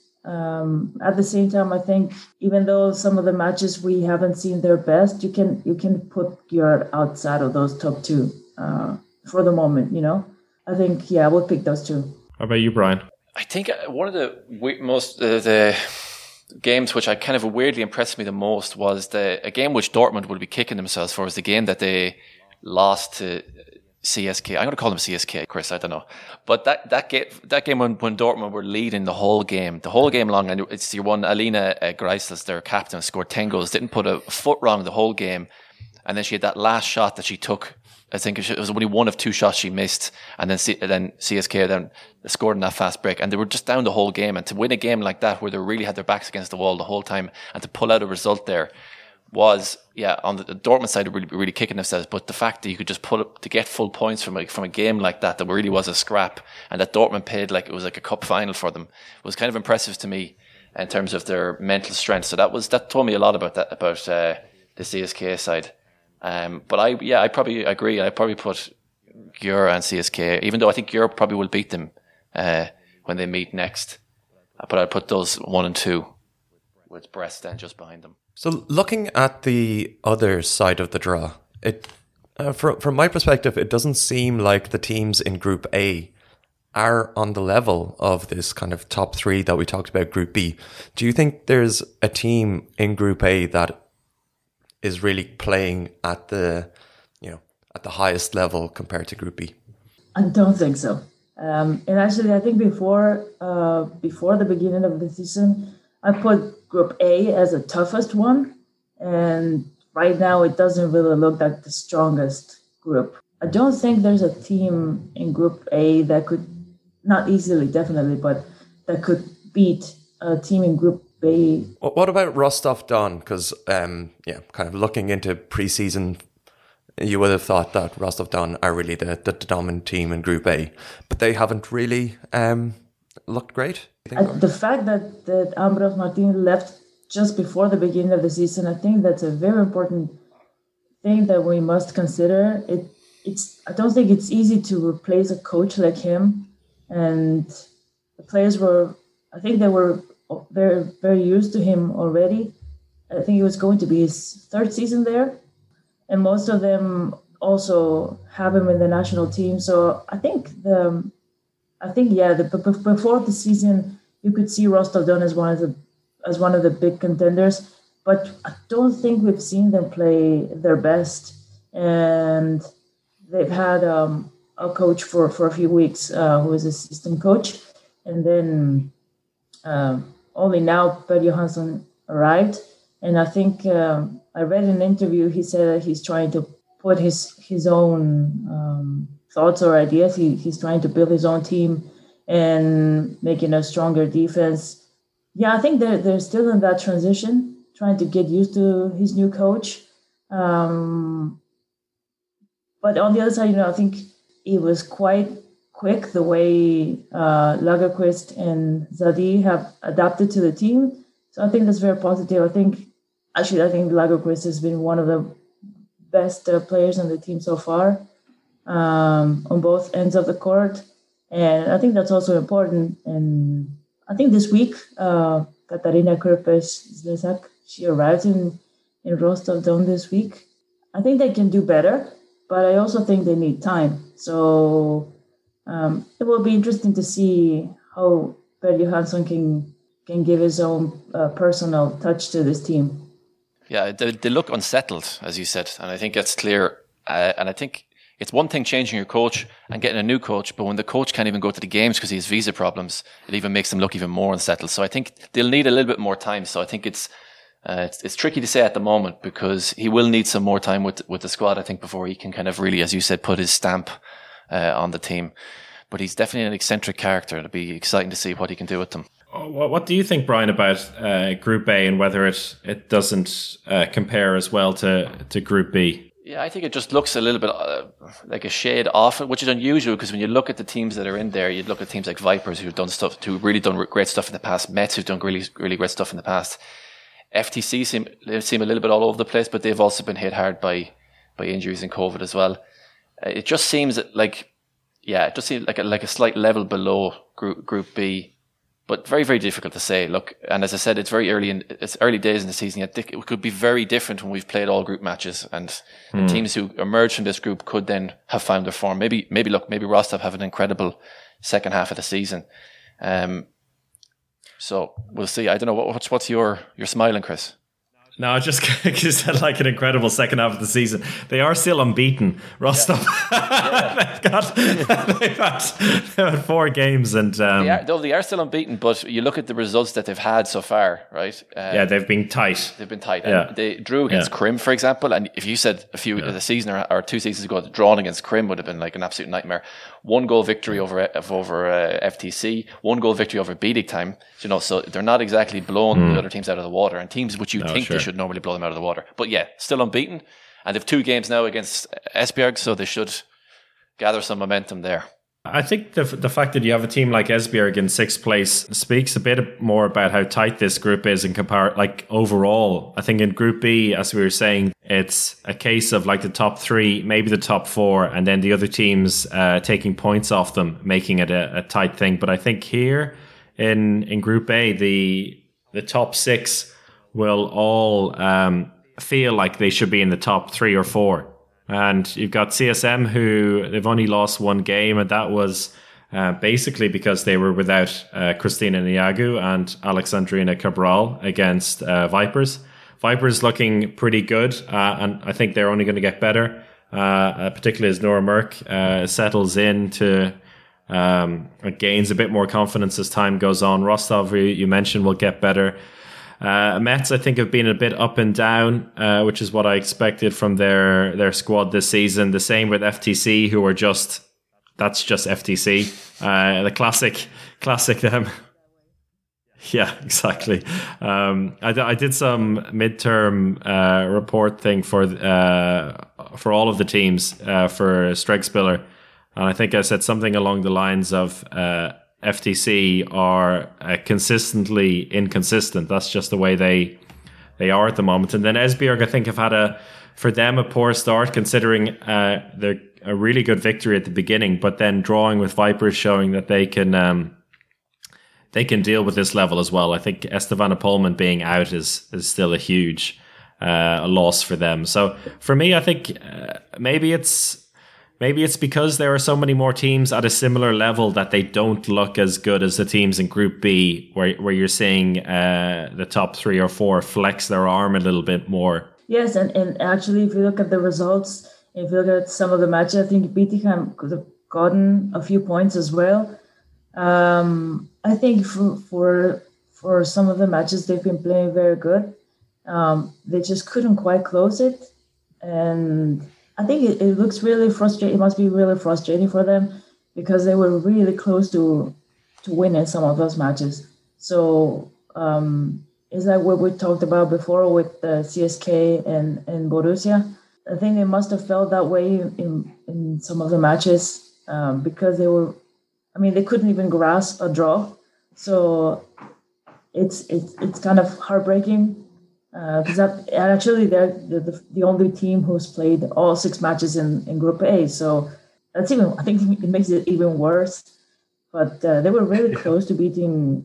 At the same time, I think even though some of the matches we haven't seen their best, you can put Győr outside of those top two for the moment. You know, I think I would pick those two. How about you, Brian? I think one of the most the games which I kind of weirdly impressed me the most was a game which Dortmund would be kicking themselves for, was the game that they lost to CSK. I'm going to call them CSK, Chris. I don't know, but that game when Dortmund were leading the whole game long, and it's your one Alina Greisels, their captain, scored 10 goals, didn't put a foot wrong the whole game, and then she had that last shot that she took. I think it was only one of two shots she missed, and then CSK then scored in that fast break, and they were just down the whole game. And to win a game like that, where they really had their backs against the wall the whole time, and to pull out a result there, was on the Dortmund side really kicking themselves. But the fact that you could just pull up to get full points from a game like that really was a scrap, and that Dortmund played like it was like a cup final for them, was kind of impressive to me in terms of their mental strength. So that told me a lot about the CSK side. But I probably agree. I probably put Győr and CSK, even though I think Győr probably will beat them when they meet next. But I'd put those 1 and 2 with Brest then just behind them. So looking at the other side of the draw, from my perspective, it doesn't seem like the teams in Group A are on the level of this kind of top three that we talked about, Group B. Do you think there's a team in Group A that is really playing at the highest level compared to Group B? I don't think so. And actually, I think before the beginning of the season, I put Group A as the toughest one, and right now it doesn't really look like the strongest group. I don't think there's a team in Group A that could, not easily, definitely, but that could beat a team in Group B. What about Rostov-Don? Because, kind of looking into preseason, you would have thought that Rostov-Don are really the dominant team in Group A, but they haven't really looked great. The fact that Ambros Martin left just before the beginning of the season, I think that's a very important thing that we must consider. I don't think it's easy to replace a coach like him, and the players they were very, very used to him already. I think it was going to be his third season there, and most of them also have him in the national team. So I think before the season, you could see Rostov-Don as one of the big contenders, but I don't think we've seen them play their best. And they've had a coach for a few weeks who is assistant coach, and then only now Per Johansson arrived. And I think I read in an interview he said that he's trying to put his own thoughts or ideas. He's trying to build his own team and making a stronger defense. Yeah, I think they're still in that transition, trying to get used to his new coach. But on the other side, I think it was quite quick the way Lagerqvist and Zadie have adapted to the team. So I think that's very positive. I think Lagerqvist has been one of the best players on the team so far on both ends of the court. And I think that's also important. And I think this week, Katarina Krpes-Zlezak, she arrived in Rostov-Don this week. I think they can do better, but I also think they need time. So it will be interesting to see how Per Johansson can give his own personal touch to this team. Yeah, they look unsettled, as you said, and I think that's clear. And I think it's one thing changing your coach and getting a new coach, but when the coach can't even go to the games because he has visa problems, it even makes them look even more unsettled. So I think they'll need a little bit more time. So I think it's tricky to say at the moment because he will need some more time with the squad, I think, before he can kind of really, as you said, put his stamp on the team. But he's definitely an eccentric character. It'll be exciting to see what he can do with them. What do you think, Brian, about Group A and whether it doesn't compare as well to Group B? Yeah, I think it just looks a little bit like a shade off, which is unusual because when you look at the teams that are in there, you'd look at teams like Vipers who've really done great stuff in the past, Mets who've done really, really great stuff in the past. FTC seem a little bit all over the place, but they've also been hit hard by injuries and COVID as well. It just seems like a slight level below Group B. But very, very difficult to say. Look, and as I said, it's early days in the season. Yet it could be very different when we've played all group matches, and the teams who emerge from this group could then have found their form. Maybe Rostov have an incredible second half of the season. So we'll see. I don't know what's your smiling, Chris. No, just because you said like an incredible second half of the season. They are still unbeaten. Rostov, yeah. they've had 4 games, and they are still unbeaten. But you look at the results that they've had so far, right? They've been tight. Yeah. And they drew against Krim, for example. And if you said a the season or 2 seasons ago, that drawing against Krim would have been like an absolute nightmare. 1 goal victory over FTC, 1 goal victory over Bietigheim. So they're not exactly blowing the other teams out of the water, and teams which you think they should normally blow them out of the water. But yeah, still unbeaten, and they've 2 games now against Esbjerg, so they should gather some momentum there. I think the fact that you have a team like Esbjerg in 6th place speaks a bit more about how tight this group is in overall. I think in Group B, as we were saying, it's a case of like the top 3, maybe the top 4, and then the other teams taking points off them, making it a tight thing. But I think here in Group A, the top 6 will all feel like they should be in the top 3 or 4. And you've got CSM, who they've only lost 1 game, and that was basically because they were without Christina Niagu and Alexandrina Cabral against Vipers. Vipers looking pretty good, and I think they're only going to get better, particularly as Nora Merck settles into gains a bit more confidence as time goes on. Rostov, who you mentioned, will get better. Mets, I think, have been a bit up and down, which is what I expected from their squad this season. The same with FTC, who are that's just FTC. The classic them. Yeah, exactly. I did some midterm report thing for all of the teams for Stregspiller, and I think I said something along the lines of FTC are consistently inconsistent. That's just the way they are at the moment. And then Esbjerg, I think, have had a poor start, considering they're a really good victory at the beginning, but then drawing with Vipers, showing that they can deal with this level as well. I think Estevana Polman being out is still a huge loss for them. So for me, I think maybe it's because there are so many more teams at a similar level that they don't look as good as the teams in Group B, where you're seeing the top 3 or 4 flex their arm a little bit more. Yes, and actually, if you look at the results, if you look at some of the matches, I think Bietigheim could have gotten a few points as well. I think for some of the matches, they've been playing very good. They just couldn't quite close it, and I think it looks really frustrating. It must be really frustrating for them because they were really close to win in some of those matches. So it's like what we talked about before with CSK and Borussia. I think they must have felt that way in some of the matches because they couldn't even grasp a draw. So it's kind of heartbreaking because actually they're the only team who's played all 6 matches in Group A. So I think it makes it even worse. But they were really close to beating.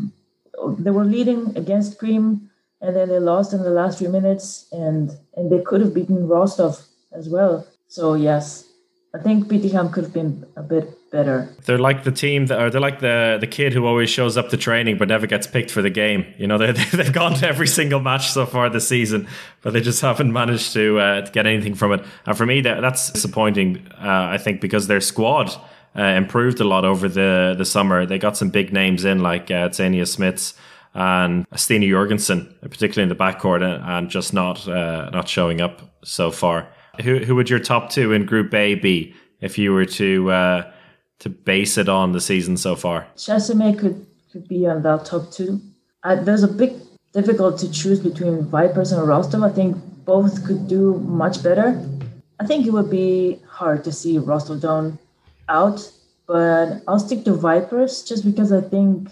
They were leading against Cream, and then they lost in the last few minutes, and they could have beaten Rostov as well. So yes, I think Bietigheim could have been a bit better. They're like the team they're like the kid who always shows up to training but never gets picked for the game. You know, they've gone to every single match so far this season, but they just haven't managed to get anything from it. And for me, that's disappointing. I think because their squad improved a lot over the summer. They got some big names in like Xenia Smits and Stina Jorgensen, particularly in the backcourt, and just not showing up so far. Who would your top 2 in Group A be if you were to base it on the season so far? Chassimé could be on that top 2. There's a big difficult to choose between Vipers and Rostov. I think both could do much better. I think it would be hard to see Rostov Don out, but I'll stick to Vipers just because I think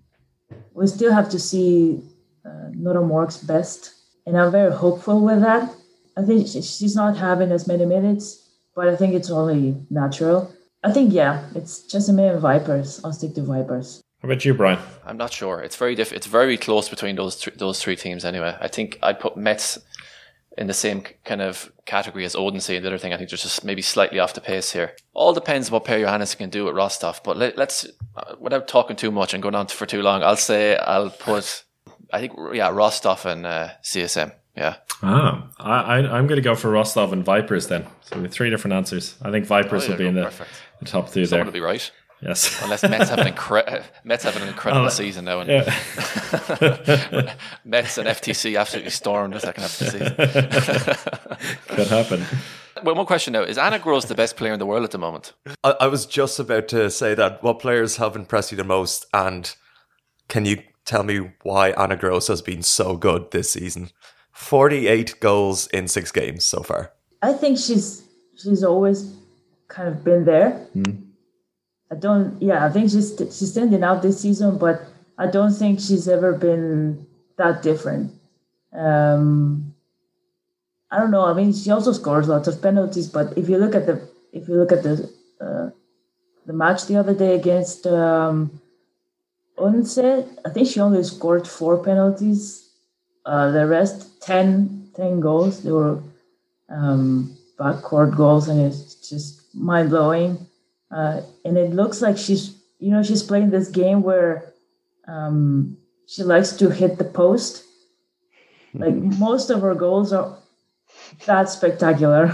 we still have to see Nora Mork's best, and I'm very hopeful with that. I think she's not having as many minutes, but I think it's only natural. I think, it's Chesame and Vipers. I'll stick to Vipers. How about you, Brian? I'm not sure. It's very it's very close between those 3 teams anyway. I think I'd put Metz in the same kind of category as Odense and the other thing. I think they're just maybe slightly off the pace here. All depends on what Per Johannes can do at Rostov. But let's, without talking too much and going on for too long, I'll put, Rostov and CSM. Yeah. I'm going to go for Rostov and Vipers then. So we have 3 different answers. I think Vipers will be in the top 2 there. Someone will be right. Yes. Unless Metz have an incredible season now. And Metz and FTC absolutely stormed the second half of the season. Could happen. Well, one question now. Is Anna Gross the best player in the world at the moment? I was just about to say that. What players have impressed you the most? And can you tell me why Anna Gross has been so good this season? 48 goals in 6 games so far. I think she's always kind of been there. I think she's standing out this season, but I don't think she's ever been that different. I don't know. I mean, she also scores lots of penalties, but if you look at the match the other day against Odense, I think she only scored 4 penalties. The rest 10 goals. They were backcourt goals, and it's just mind blowing. And it looks like she's playing this game where she likes to hit the post. Like most of her goals are that spectacular.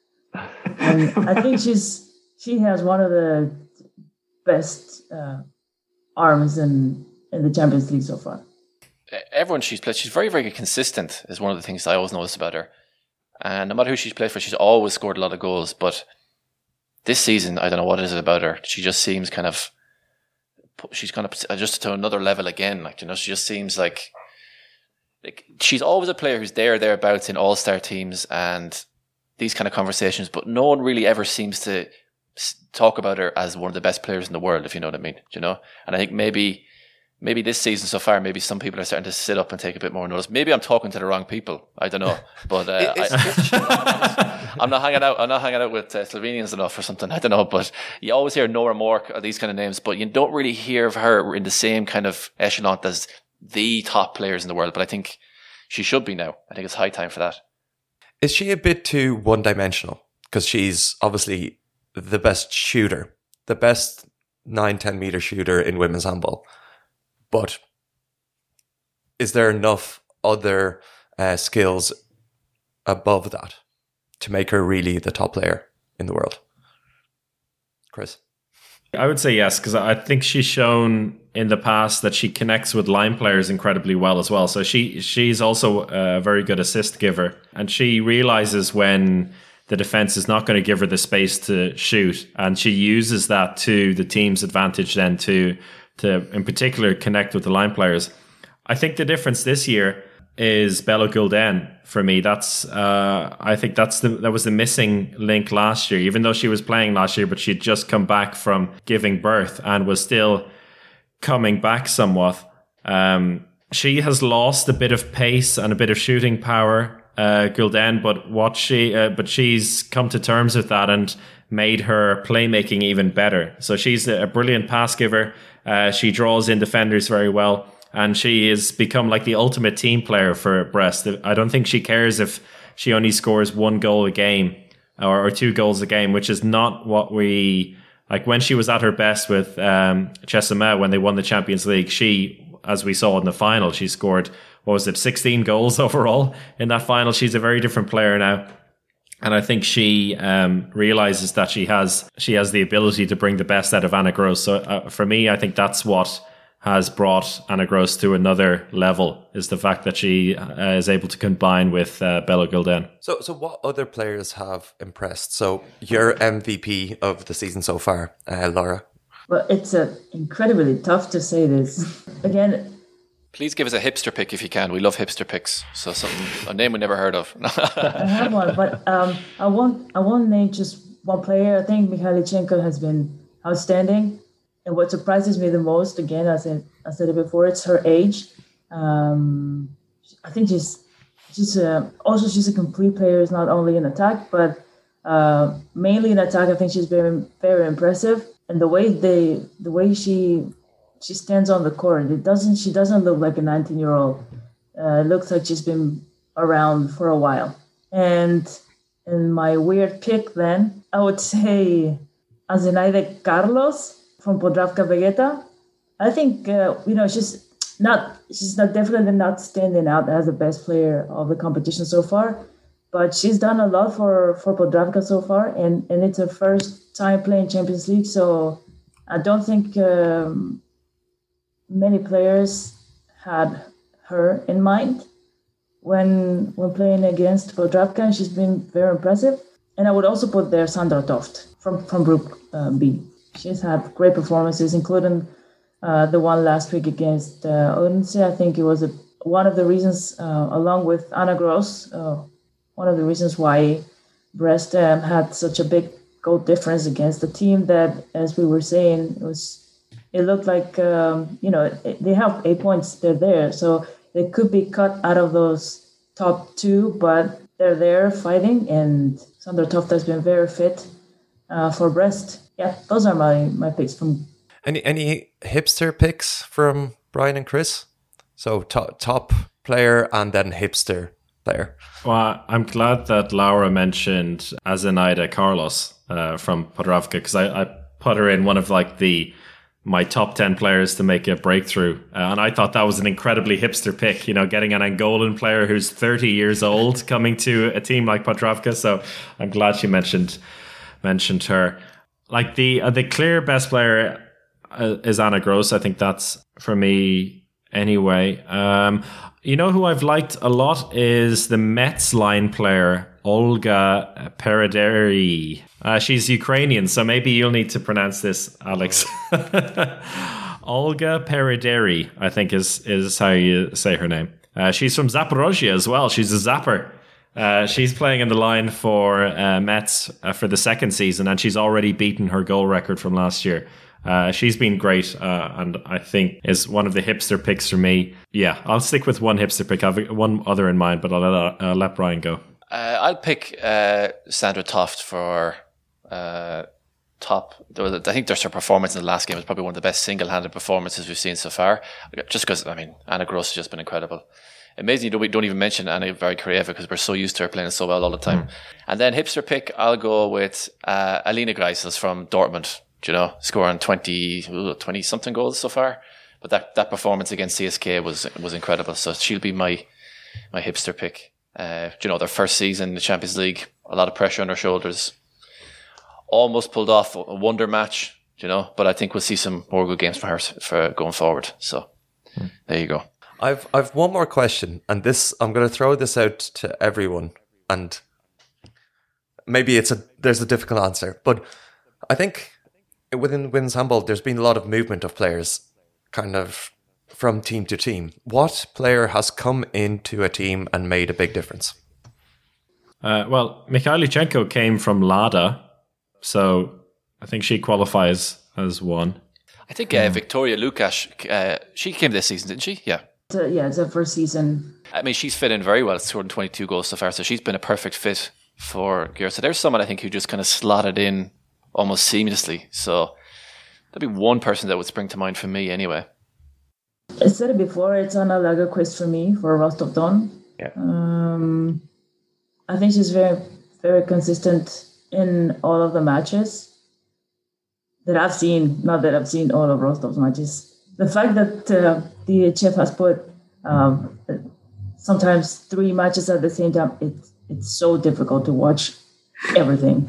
And I think she has one of the best arms in the Champions League so far. Everyone she's played, she's very, very consistent is one of the things I always notice about her. And no matter who she's played for, she's always scored a lot of goals. But this season, I don't know what it is about her. She just seems she's kind of adjusted to another level again. She just seems like she's always a player who's thereabouts in all-star teams and these kind of conversations, but no one really ever seems to talk about her as one of the best players in the world, if you know what I mean, And I think maybe this season so far, maybe some people are starting to sit up and take a bit more notice. Maybe I'm talking to the wrong people. I don't know, but I'm not hanging out with Slovenians enough or something. I don't know, but you always hear Nora Mork or these kind of names, but you don't really hear of her in the same kind of echelon as the top players in the world. But I think she should be now. I think it's high time for that. Is she a bit too one-dimensional? Because she's obviously the best shooter, the best 9-10 meter shooter in women's handball. But is there enough other skills above that to make her really the top player in the world? Chris? I would say yes, because I think she's shown in the past that she connects with line players incredibly well as well. So she's also a very good assist giver. And she realizes when the defense is not going to give her the space to shoot. And she uses that to the team's advantage then to to, in particular, connect with the line players. I think the difference this year is Bella Gulden for me. I think that was the missing link last year, even though she was playing last year, but she'd just come back from giving birth and was still coming back somewhat. She has lost a bit of pace and a bit of shooting power, Gulden, but she's come to terms with that and made her playmaking even better. So she's a brilliant pass giver. She draws in defenders very well. And she has become like the ultimate team player for Brest. I don't think she cares if she only scores 1 goal a game or 2 goals a game, which is not what we... Like when she was at her best with Chessame when they won the Champions League, she, as we saw in the final, she scored, 16 goals overall in that final. She's a very different player now. And I think she realizes that she has the ability to bring the best out of Anna Gross. So for me, I think that's what has brought Anna Gross to another level, is the fact that she is able to combine with Bella Gulden. So what other players have impressed? So your MVP of the season so far, Laura? Well, it's incredibly tough to say this. Again, please give us a hipster pick if you can. We love hipster picks. So a name we never heard of. I have one, but I won't name just one player. I think Mikhailichenko has been outstanding. And what surprises me the most, again, as I said it before, it's her age. I think she's a complete player. It's not only in attack, but mainly in attack. I think she's very, very impressive. And the way she stands on the court, she doesn't look like a 19-year-old. It looks like she's been around for a while. And in my weird pick, then I would say Zenaide Carlos from Podravka Vegeta. I think she's definitely not standing out as the best player of the competition so far, but she's done a lot for Podravka so far, and it's her first time playing Champions League. So I don't think many players had her in mind when playing against Podravka, and she's been very impressive. And I would also put there Sandra Toft from Group B. She's had great performances, including the one last week against Odense. I think it was one of the reasons, along with Anna Gross, one of the reasons why Brest had such a big goal difference against the team that, as we were saying, it looked like, they have 8 points, they're there. So they could be cut out of those top 2, but they're there fighting, and Sandra Toft has been very fit for Brest. Yeah, those are my picks from. Any hipster picks from Brian and Chris? So top player and then hipster player. Well, I'm glad that Laura mentioned Zenaide Carlos from Podravka, because I put her in one of my top 10 players to make a breakthrough. And I thought that was an incredibly hipster pick, getting an Angolan player who's 30 years old coming to a team like Podravka. So I'm glad she mentioned her. Like the clear best player is Anna Gross. I think that's for me anyway. Who I've liked a lot is the Mets line player, Olga Perederi. She's Ukrainian, so maybe you'll need to pronounce this, Alex. Olga Perederi, I think is how you say her name. She's from Zaporozhye as well. She's a zapper. She's playing in the line for Mets for the second season, and she's already beaten her goal record from last year. She's been great, and I think is one of the hipster picks for me. Yeah, I'll stick with one hipster pick. I've one other in mind, but I'll let Brian go. I'll pick Sandra Toft for top. I think there's her performance in the last game was probably one of the best single-handed performances we've seen so far. Just because, Anna Gross has just been incredible. Amazing we don't even mention Anna Varikreva because we're so used to her playing so well all the time. And then hipster pick, I'll go with Alina Greisels from Dortmund, scoring 20 something goals so far. But that performance against CSK was incredible. So she'll be my hipster pick. Their first season in the Champions League, a lot of pressure on her shoulders. Almost pulled off a wonder match, but I think we'll see some more good games from her for going forward. So there you go. I've one more question, and I'm going to throw this out to everyone, and maybe there's a difficult answer, but I think within women's handball there's been a lot of movement of players kind of from team to team. What player has come into a team and made a big difference? Well, Mikhailichenko came from Lada, so I think she qualifies as one. I think Victoria Lukash, she came this season, didn't she? Yeah. It's her first season. I mean, she's fit in very well. It's 222 goals so far, so she's been a perfect fit for Gear. So there's someone I think who just kind of slotted in almost seamlessly. So that'd be one person that would spring to mind for me anyway. I said it before, it's Anna Lagerqvist for me, for Rostov Don. Yeah. I think she's very, very consistent in all of the matches that I've seen, not that I've seen all of Rostov's matches. The fact that the DHF has put sometimes 3 matches at the same time, it's so difficult to watch everything.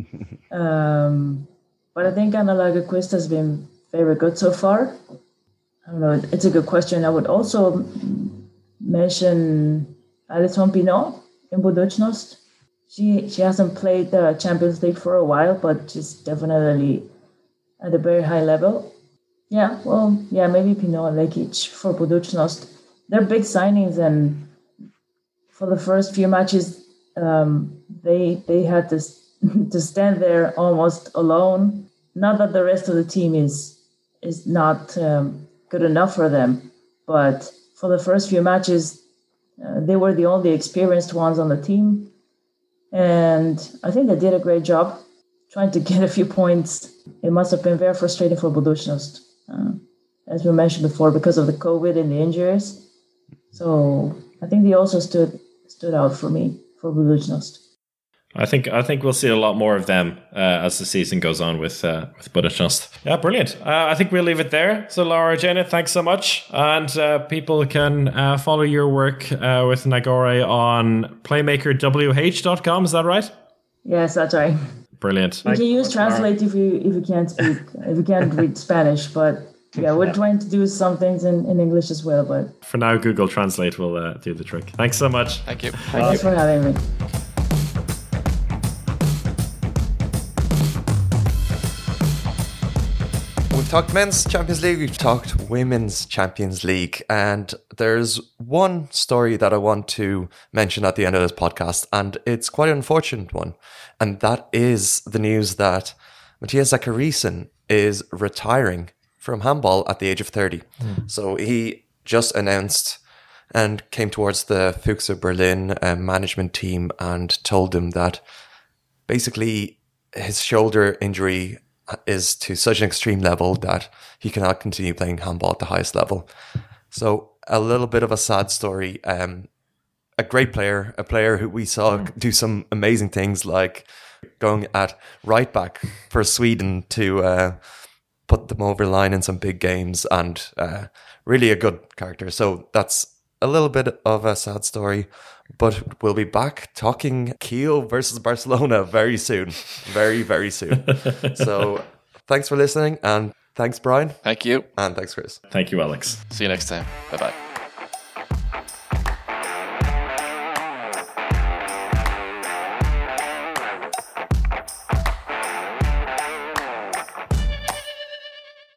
But I think Anna Lagerqvist has been very good so far. I don't know, it's a good question. I would also mention Alison Pinot in Budućnost. She hasn't played the Champions League for a while, but she's definitely at a very high level. Maybe Pinot Lekic for Budućnost. They're big signings, and for the first few matches, they had to stand there almost alone. Not that the rest of the team is not good enough for them, but for the first few matches, they were the only experienced ones on the team, and I think they did a great job trying to get a few points. It must have been very frustrating for Budućnost, as we mentioned before, because of the COVID and the injuries. So I think they also stood out for me, for Budućnost. I think we'll see a lot more of them as the season goes on with Budućnost. Yeah, brilliant. I think we'll leave it there. So Laura, Jana, thanks so much. And people can follow your work with Nagore on playmakerwh.com. Is that right? Yes, that's right. Brilliant. You can use Translate if you can't speak, if you can't read Spanish, but yeah, we're trying to do some things in English as well. But for now, Google Translate will do the trick. Thanks so much. Thank you. Thanks for having me. We've talked men's Champions League, we've talked women's Champions League, and there's one story that I want to mention at the end of this podcast, and it's quite an unfortunate one, and that is the news that Matthias Zachariasen is retiring from handball at the age of 30. So he just announced and came towards the Füchse Berlin management team and told them that basically his shoulder injury is to such an extreme level that he cannot continue playing handball at the highest level. So a little bit of a sad story. A great player, a player who we saw do some amazing things, like going at right back for Sweden to put them over the line in some big games, and really a good character. So that's a little bit of a sad story, but we'll be back talking Kiel versus Barcelona very soon. Very, very soon. So thanks for listening, and thanks, Brian. Thank you. And thanks, Chris. Thank you, Alex. See you next time. Bye-bye.